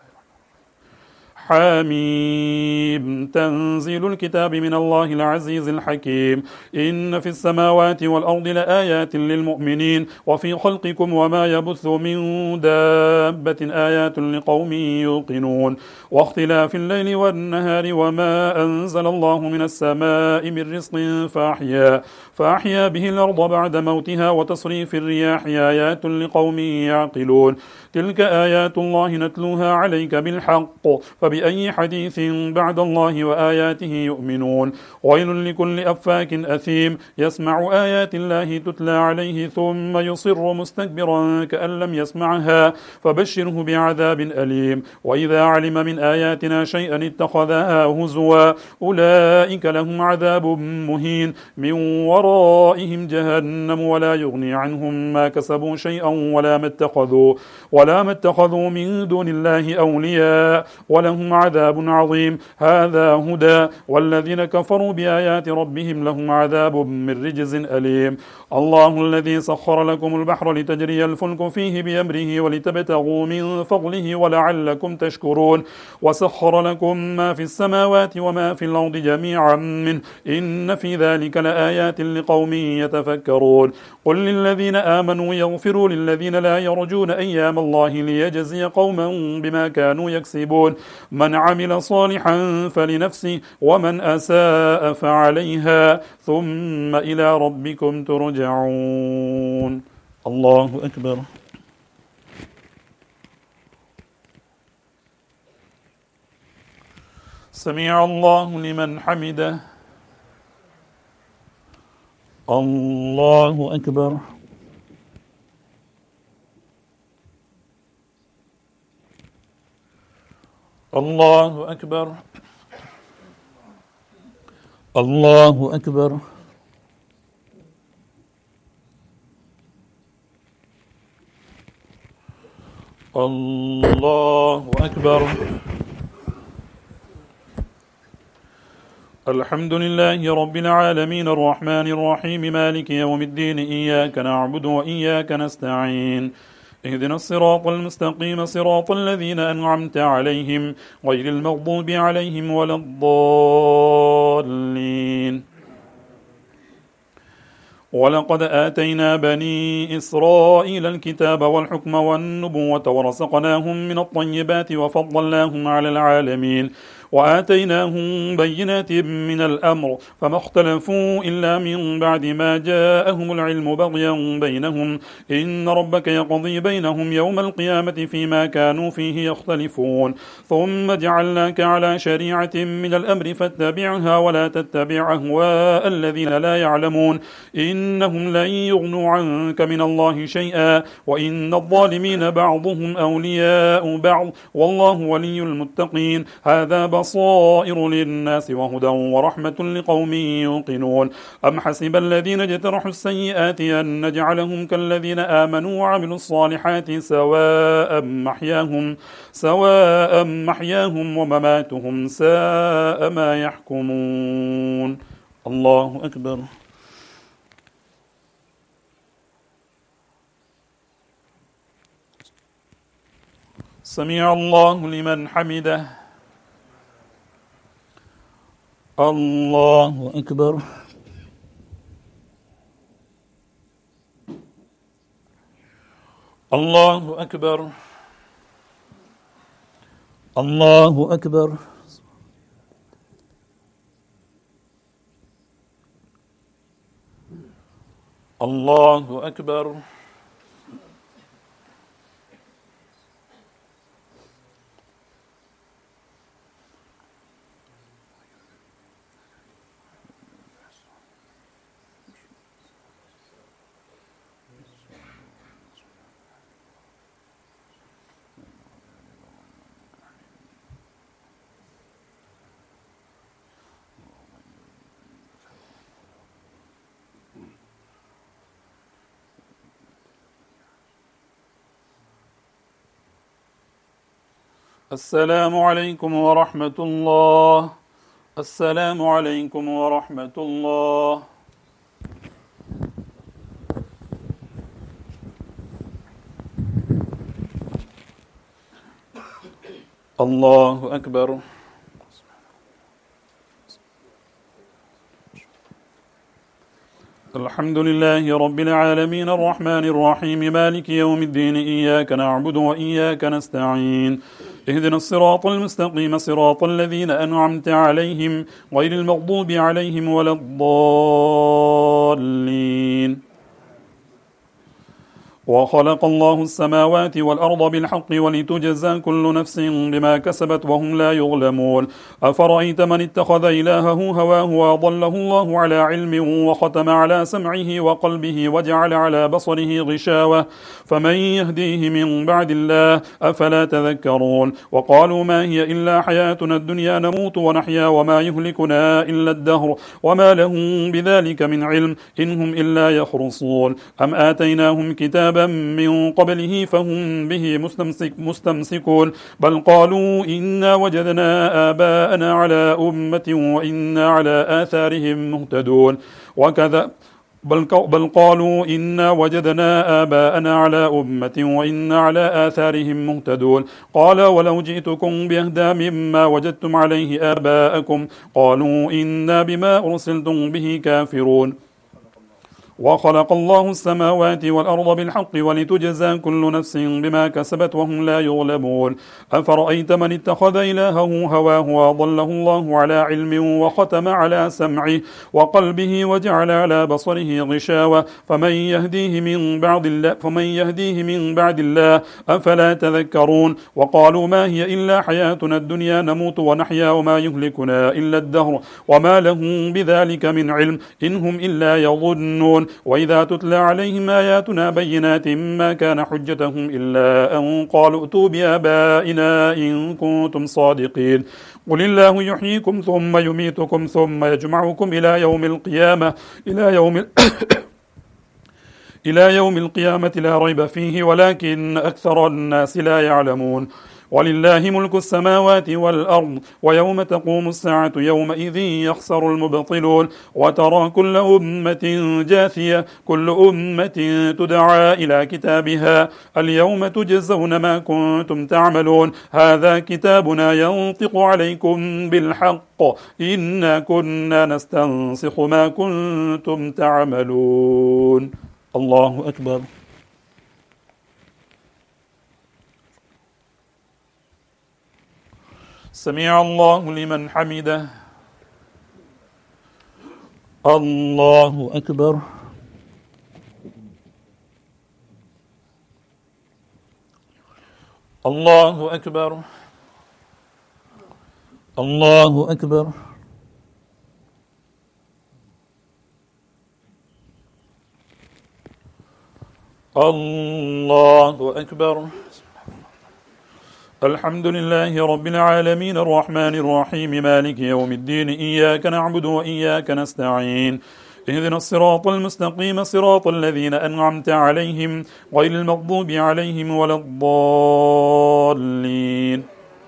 [SPEAKER 5] حميم تنزيل الكتاب من الله العزيز الحكيم إن في السماوات والأرض لآيات للمؤمنين وفي خلقكم وما يبث من دابة آيات لقوم يوقنون واختلاف الليل والنهار وما أنزل الله من السماء من رزق فأحيا به الأرض بعد موتها وتصريف الرياح آيات لقوم يعقلون تلك آيات الله نتلوها عليك بالحق فبأي حديث بعد الله وآياته يؤمنون ويل لكل أفاك أثيم يسمع آيات الله تتلى عليه ثم يصر مستكبرا كأن لم يسمعها فبشره بعذاب أليم وإذا علم من آياتنا شيئا اتخذها هزوا أولئك لهم عذاب مهين من ورائهم جهنم ولا يغني عنهم ما كسبوا شيئا ولا ما اتخذوا من دون الله أولياء ولهم عذاب عظيم هذا هدى والذين كفروا بآيات ربهم لهم عذاب من رجز أليم الله الذي سخر لكم البحر لتجري الفلك فيه بأمره ولتبتغوا من فضله ولعلكم تشكرون وسخر لكم ما في السماوات وما في الأرض جميعا منه إن في ذلك لآيات لقوم يتفكرون قل للذين آمنوا يغفروا للذين لا يرجون أيام الله ليجزي قوما بما كانوا يكسبون من عمل صالحا فلنفسه ومن أساء فعليها ثم إلى ربكم ترجعون. الله أكبر. سمع الله لمن حمده. الله أكبر. الله أكبر. الله أكبر. الله أكبر. الحمد لله رب العالمين الرحمن الرحيم مالك يوم الدين إياك نعبد وإياك نستعين اهدنا الصراط المستقيم صراط الذين أنعمت عليهم غير المغضوب عليهم ولا الضالين ولقد آتينا بني إسرائيل الكتاب والحكم والنبوة ورزقناهم من الطيبات وفضلناهم على العالمين وآتيناهم بينات من الأمر فما اختلفوا إلا من بعد ما جاءهم العلم بغيا بينهم إن ربك يقضي بينهم يوم القيامة فيما كانوا فيه يختلفون ثم جعلناك على شريعة من الأمر فاتبعها ولا تتبع أهواء الذين لا يعلمون إنهم لن يغنوا عنك من الله شيئا وإن الظالمين بعضهم أولياء بعض والله ولي المتقين هذا بصائر للناس وهدى ورحمة لقوم يوقنون أم حسب الذين اجترحوا السيئات أن نجعلهم كالذين آمنوا وعملوا الصالحات سواء محياهم ومماتهم ساء ما يحكمون. الله أكبر. سمع الله لمن حمده. الله أكبر. الله أكبر. الله أكبر. الله أكبر. السلام عليكم ورحمة الله. السلام عليكم ورحمة الله. الله أكبر. الحمد لله رب العالمين الرحمن الرحيم مالك يوم الدين إياك نعبد وإياك نستعين اهدنا الصراط المستقيم صراط الذين أنعمت عليهم غير المغضوب عليهم ولا الضالين. وخلق الله السماوات والأرض بالحق ولتجزى كل نفس بما كسبت وهم لا يظلمون. أفرأيت من اتخذ إلهه هواه وأضله الله على علم وختم على سمعه وقلبه وجعل على بصره غشاوة فمن يهديه من بعد الله أفلا تذكرون. وقالوا ما هي إلا حياتنا الدنيا نموت ونحيا وما يهلكنا إلا الدهر وما لهم بذلك من علم إنهم إلا يخرصون. أم آتيناهم كتابا من قبله فهم به مستمسكون بل قالوا إنا وجدنا آباءنا على أمة وإنا على آثارهم مهتدون بل قالوا إنا وجدنا آباءنا على أمة وإنا على آثارهم مهتدون. قال ولو جئتكم بأهدى مما وجدتم عليه آباءكم قالوا إنا بما أرسلتم به كافرون. وخلق الله السماوات والأرض بالحق ولتجزى كل نفس بما كسبت وهم لا يظلمون. أفرأيت من اتخذ إلهه هواه وأضله الله على علم وختم على سمعه وقلبه وجعل على بصره غشاوة فمن يهديه من بعد الله أفلا تذكرون. وقالوا ما هي إلا حياتنا الدنيا نموت ونحيا وما يهلكنا إلا الدهر وما لهم بذلك من علم إنهم إلا يظنون. وإذا تتلى عليهم آياتنا بينات ما كان حجتهم إلا أن قالوا ائتوا بآبائنا إن كنتم صادقين. قل الله يحييكم ثم يميتكم ثم يجمعكم إلى يوم القيامة لا ريب فيه ولكن أكثر الناس لا يعلمون. ولله ملك السماوات والأرض ويوم تقوم الساعة يومئذ يخسر المبطلون وترى كل أمة جاثية كل أمة تدعى إلى كتابها اليوم تجزون ما كنتم تعملون هذا كتابنا ينطق عليكم بالحق إنا كنا نستنسخ ما كنتم تعملون. الله أكبر. سمع الله لمن حمده. الله أكبر. الله أكبر. الله أكبر. الله أكبر. الحمد لله رب العالمين الرحمن الرحيم مالك يوم الدين إياك نعبد وإياك نستعين اهدنا الصراط المستقيم صراط الذين أنعمت عليهم غير المغضوب عليهم ولا الضالين.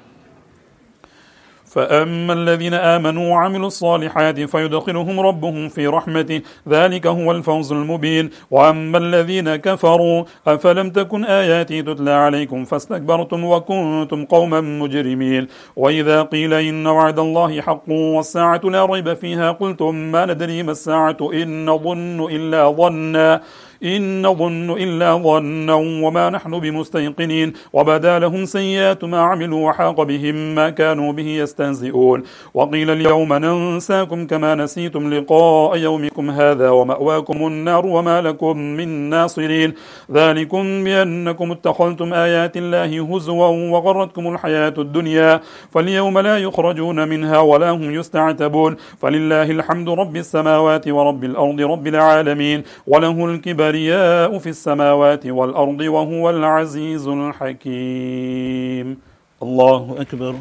[SPEAKER 5] فأما الذين آمنوا وعملوا الصالحات فيدخلهم ربهم في رحمته ذلك هو الفوز المبين. وأما الذين كفروا أفلم تكن آياتي تتلى عليكم فاستكبرتم وكنتم قوما مجرمين. وإذا قيل إن وعد الله حق والساعة لا ريب فيها قلتم ما ندري ما الساعة إن نظن إلا ظنا وما نحن بمستيقنين وبدا لهم سيئات ما عملوا وحاق بهم ما كانوا به يستهزئون. وقيل اليوم ننساكم كما نسيتم لقاء يومكم هذا ومأواكم النار وما لكم من ناصرين ذلكم بأنكم اتخذتم آيات الله هزوا وغرتكم الحياة الدنيا فاليوم لا يخرجون منها ولا هم يستعتبون فلله الحمد رب السماوات ورب الأرض رب العالمين وله الكبرياء في السماوات والأرض وهو العزيز الحكيم. الله أكبر.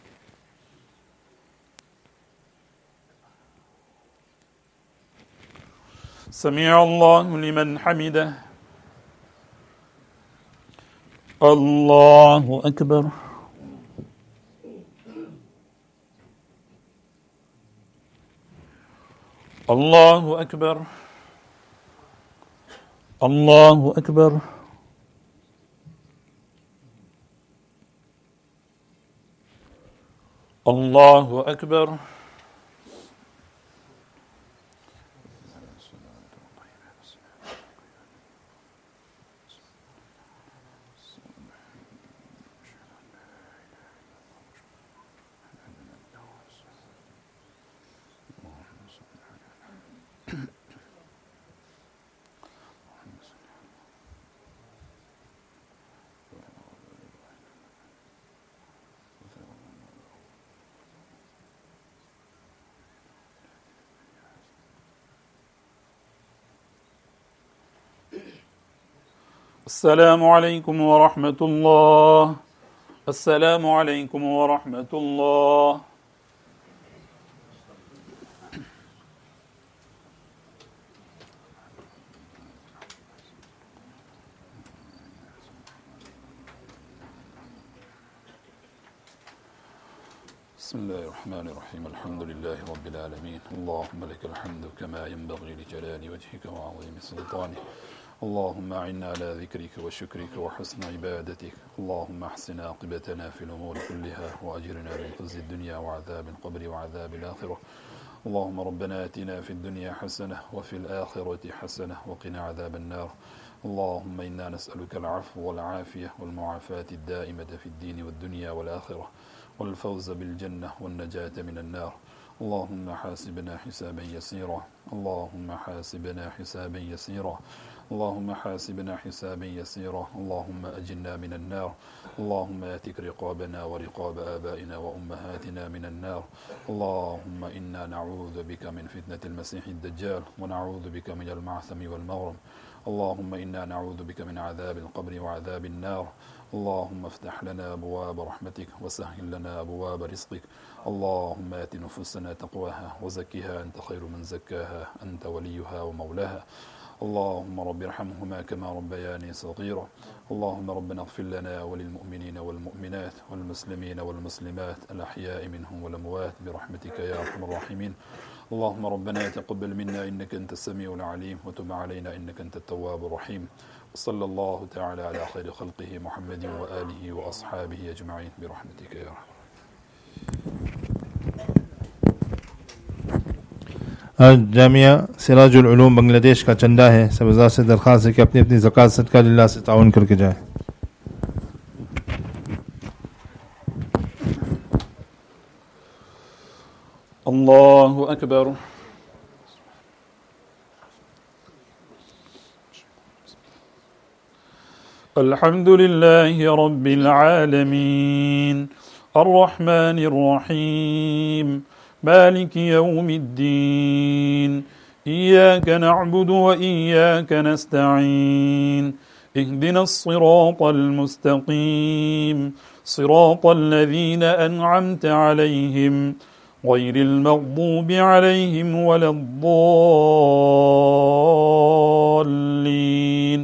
[SPEAKER 5] سمع الله لمن حمده. الله أكبر. الله أكبر. الله أكبر. الله أكبر. السلام عليكم ورحمة الله. السلام عليكم ورحمة الله. بسم الله الرحمن الرحيم الحمد لله رب العالمين اللهم لك الحمد كما ينبغي لجلال وجهك وعظيم سلطانك اللهم أعنا على ذكرك وشكرك وحسن عبادتك اللهم احسن عاقبتنا في الأمور كلها وأجرنا من خزي الدنيا وعذاب القبر وعذاب الآخرة اللهم ربنا آتنا في الدنيا حسنة وفي الآخرة حسنة وقنا عذاب النار اللهم إنا نسألك العفو والعافية والمعافاة الدائمة في الدين والدنيا والآخرة والفوز بالجنة والنجاة من النار اللهم حاسبنا حسابا يسيرا اللهم حاسبنا حسابا يسيرا اللهم حاسبنا حسابا يسيرا اللهم أجلنا من النار اللهم آتك رقابنا ورقاب آبائنا وأمهاتنا من النار اللهم إنا نعوذ بك من فتنة المسيح الدجال ونعوذ بك من المعثم والمغرم اللهم إنا نعوذ بك من عذاب القبر وعذاب النار اللهم افتح لنا أبواب رحمتك وسهل لنا أبواب رزقك اللهم آت نفوسنا تقواها وزكها أنت خير من زكاها أنت وليها ومولاها اللهم رب ارحمهما كما ربياني صغيرا. اللهم ربنا اغفر لنا وللمؤمنين والمؤمنات والمسلمين والمسلمات الأحياء منهم والأموات برحمتك يا أرحم الراحمين. اللهم ربنا تقبل منا إنك أنت السميع العليم وتب علينا إنك أنت التواب الرحيم. وصلى الله تعالى على خير خلقه محمد وآله وأصحابه أجمعين برحمتك يا أرحم.
[SPEAKER 6] आज जामिया सिराजुल उलूम बांग्लादेश का चंदा है। सब अज़ा से दरख्वास्त है कि अपनी अपनी ज़कात सदका लिल्लाह से ताउन करके जाए।
[SPEAKER 5] अल्लाहु अकबर। अल्हम्दुलिल्लाहि रब्बिल आलमीन अर्रहमानिर रहीम مالك يوم الدين إياك نعبد وإياك نستعين اهدنا الصراط المستقيم صراط الذين أنعمت عليهم غير المغضوب عليهم ولا الضالين.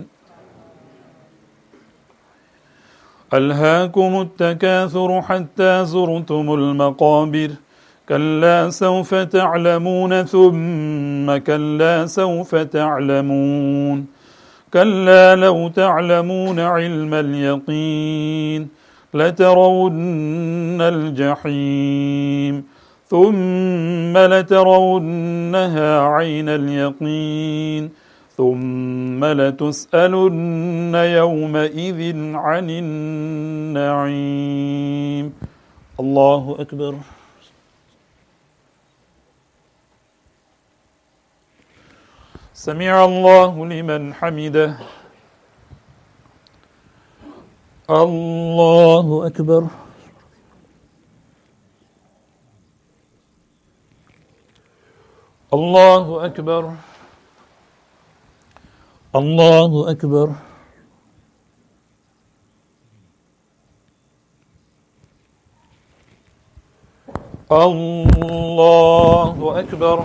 [SPEAKER 5] ألهاكم التكاثر حتى زرتم المقابر كلا سوف تعلمون ثم كلا سوف تعلمون كلا لو تعلمون علم اليقين لترون الجحيم ثم لترونها عين اليقين ثم لتسألن يومئذ عن النعيم. الله أكبر. سمع الله لمن حمده. الله أكبر. الله أكبر. الله أكبر. الله أكبر.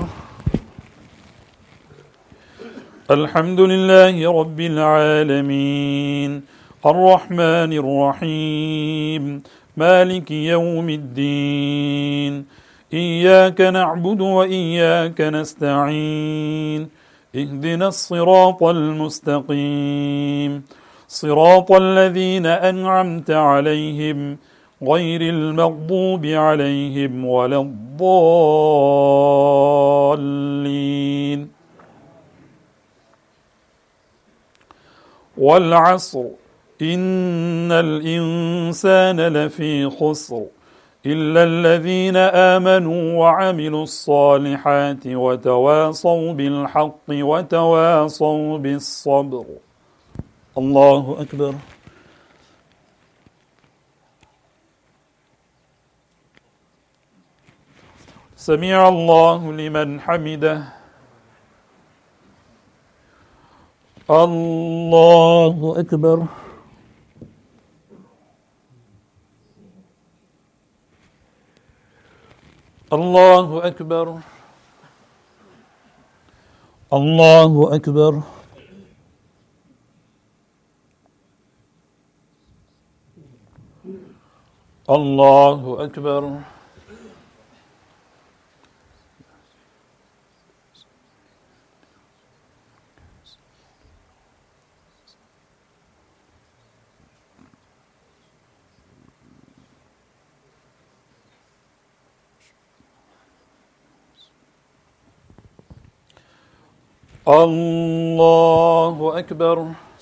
[SPEAKER 5] الحمد لله رب العالمين الرحمن الرحيم مالك يوم الدين إياك نعبد وإياك نستعين اهدنا الصراط المستقيم صراط الذين أنعمت عليهم غير المغضوب عليهم ولا الضالين. والعصر إن الإنسان لفي خسر إلا الذين آمنوا وعملوا الصالحات وتواصوا بالحق وتواصوا بالصبر. الله أكبر. سمع الله لمن حمده. الله أكبر. الله أكبر. الله أكبر. الله أكبر. الله أكبر.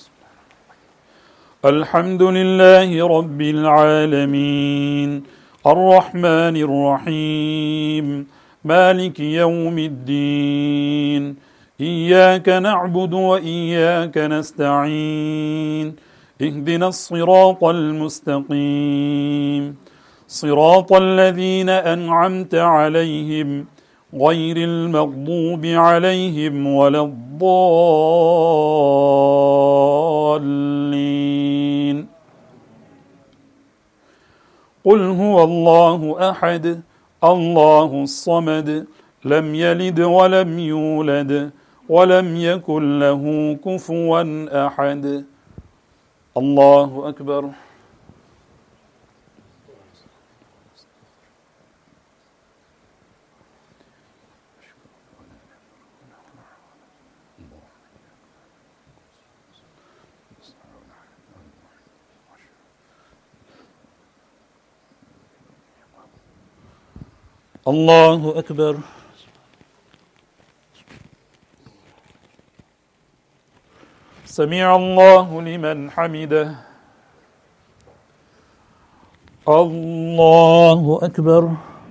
[SPEAKER 5] الحمد لله رب العالمين الرحمن الرحيم مالك يوم الدين إياك نعبد وإياك نستعين اهدنا الصراط المستقيم صراط الذين أنعمت عليهم غير المغضوب عليهم ولا الضالين. قل هو الله أحد الله الصمد لم يلد ولم يولد ولم يكن له كفوا أحد. الله أكبر. الله أكبر. سمع الله لمن حمده. الله أكبر.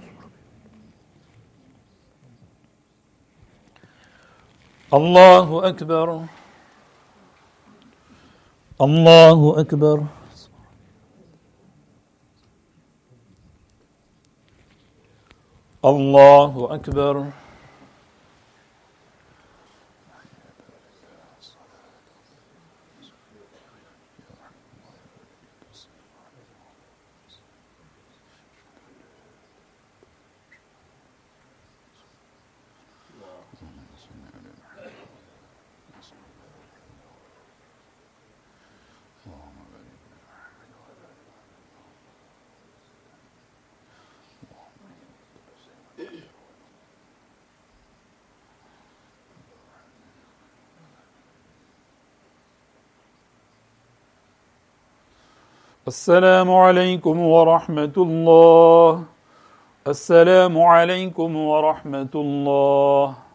[SPEAKER 5] الله أكبر. الله أكبر. الله أكبر. السلام عليكم ورحمة الله. السلام عليكم ورحمة الله.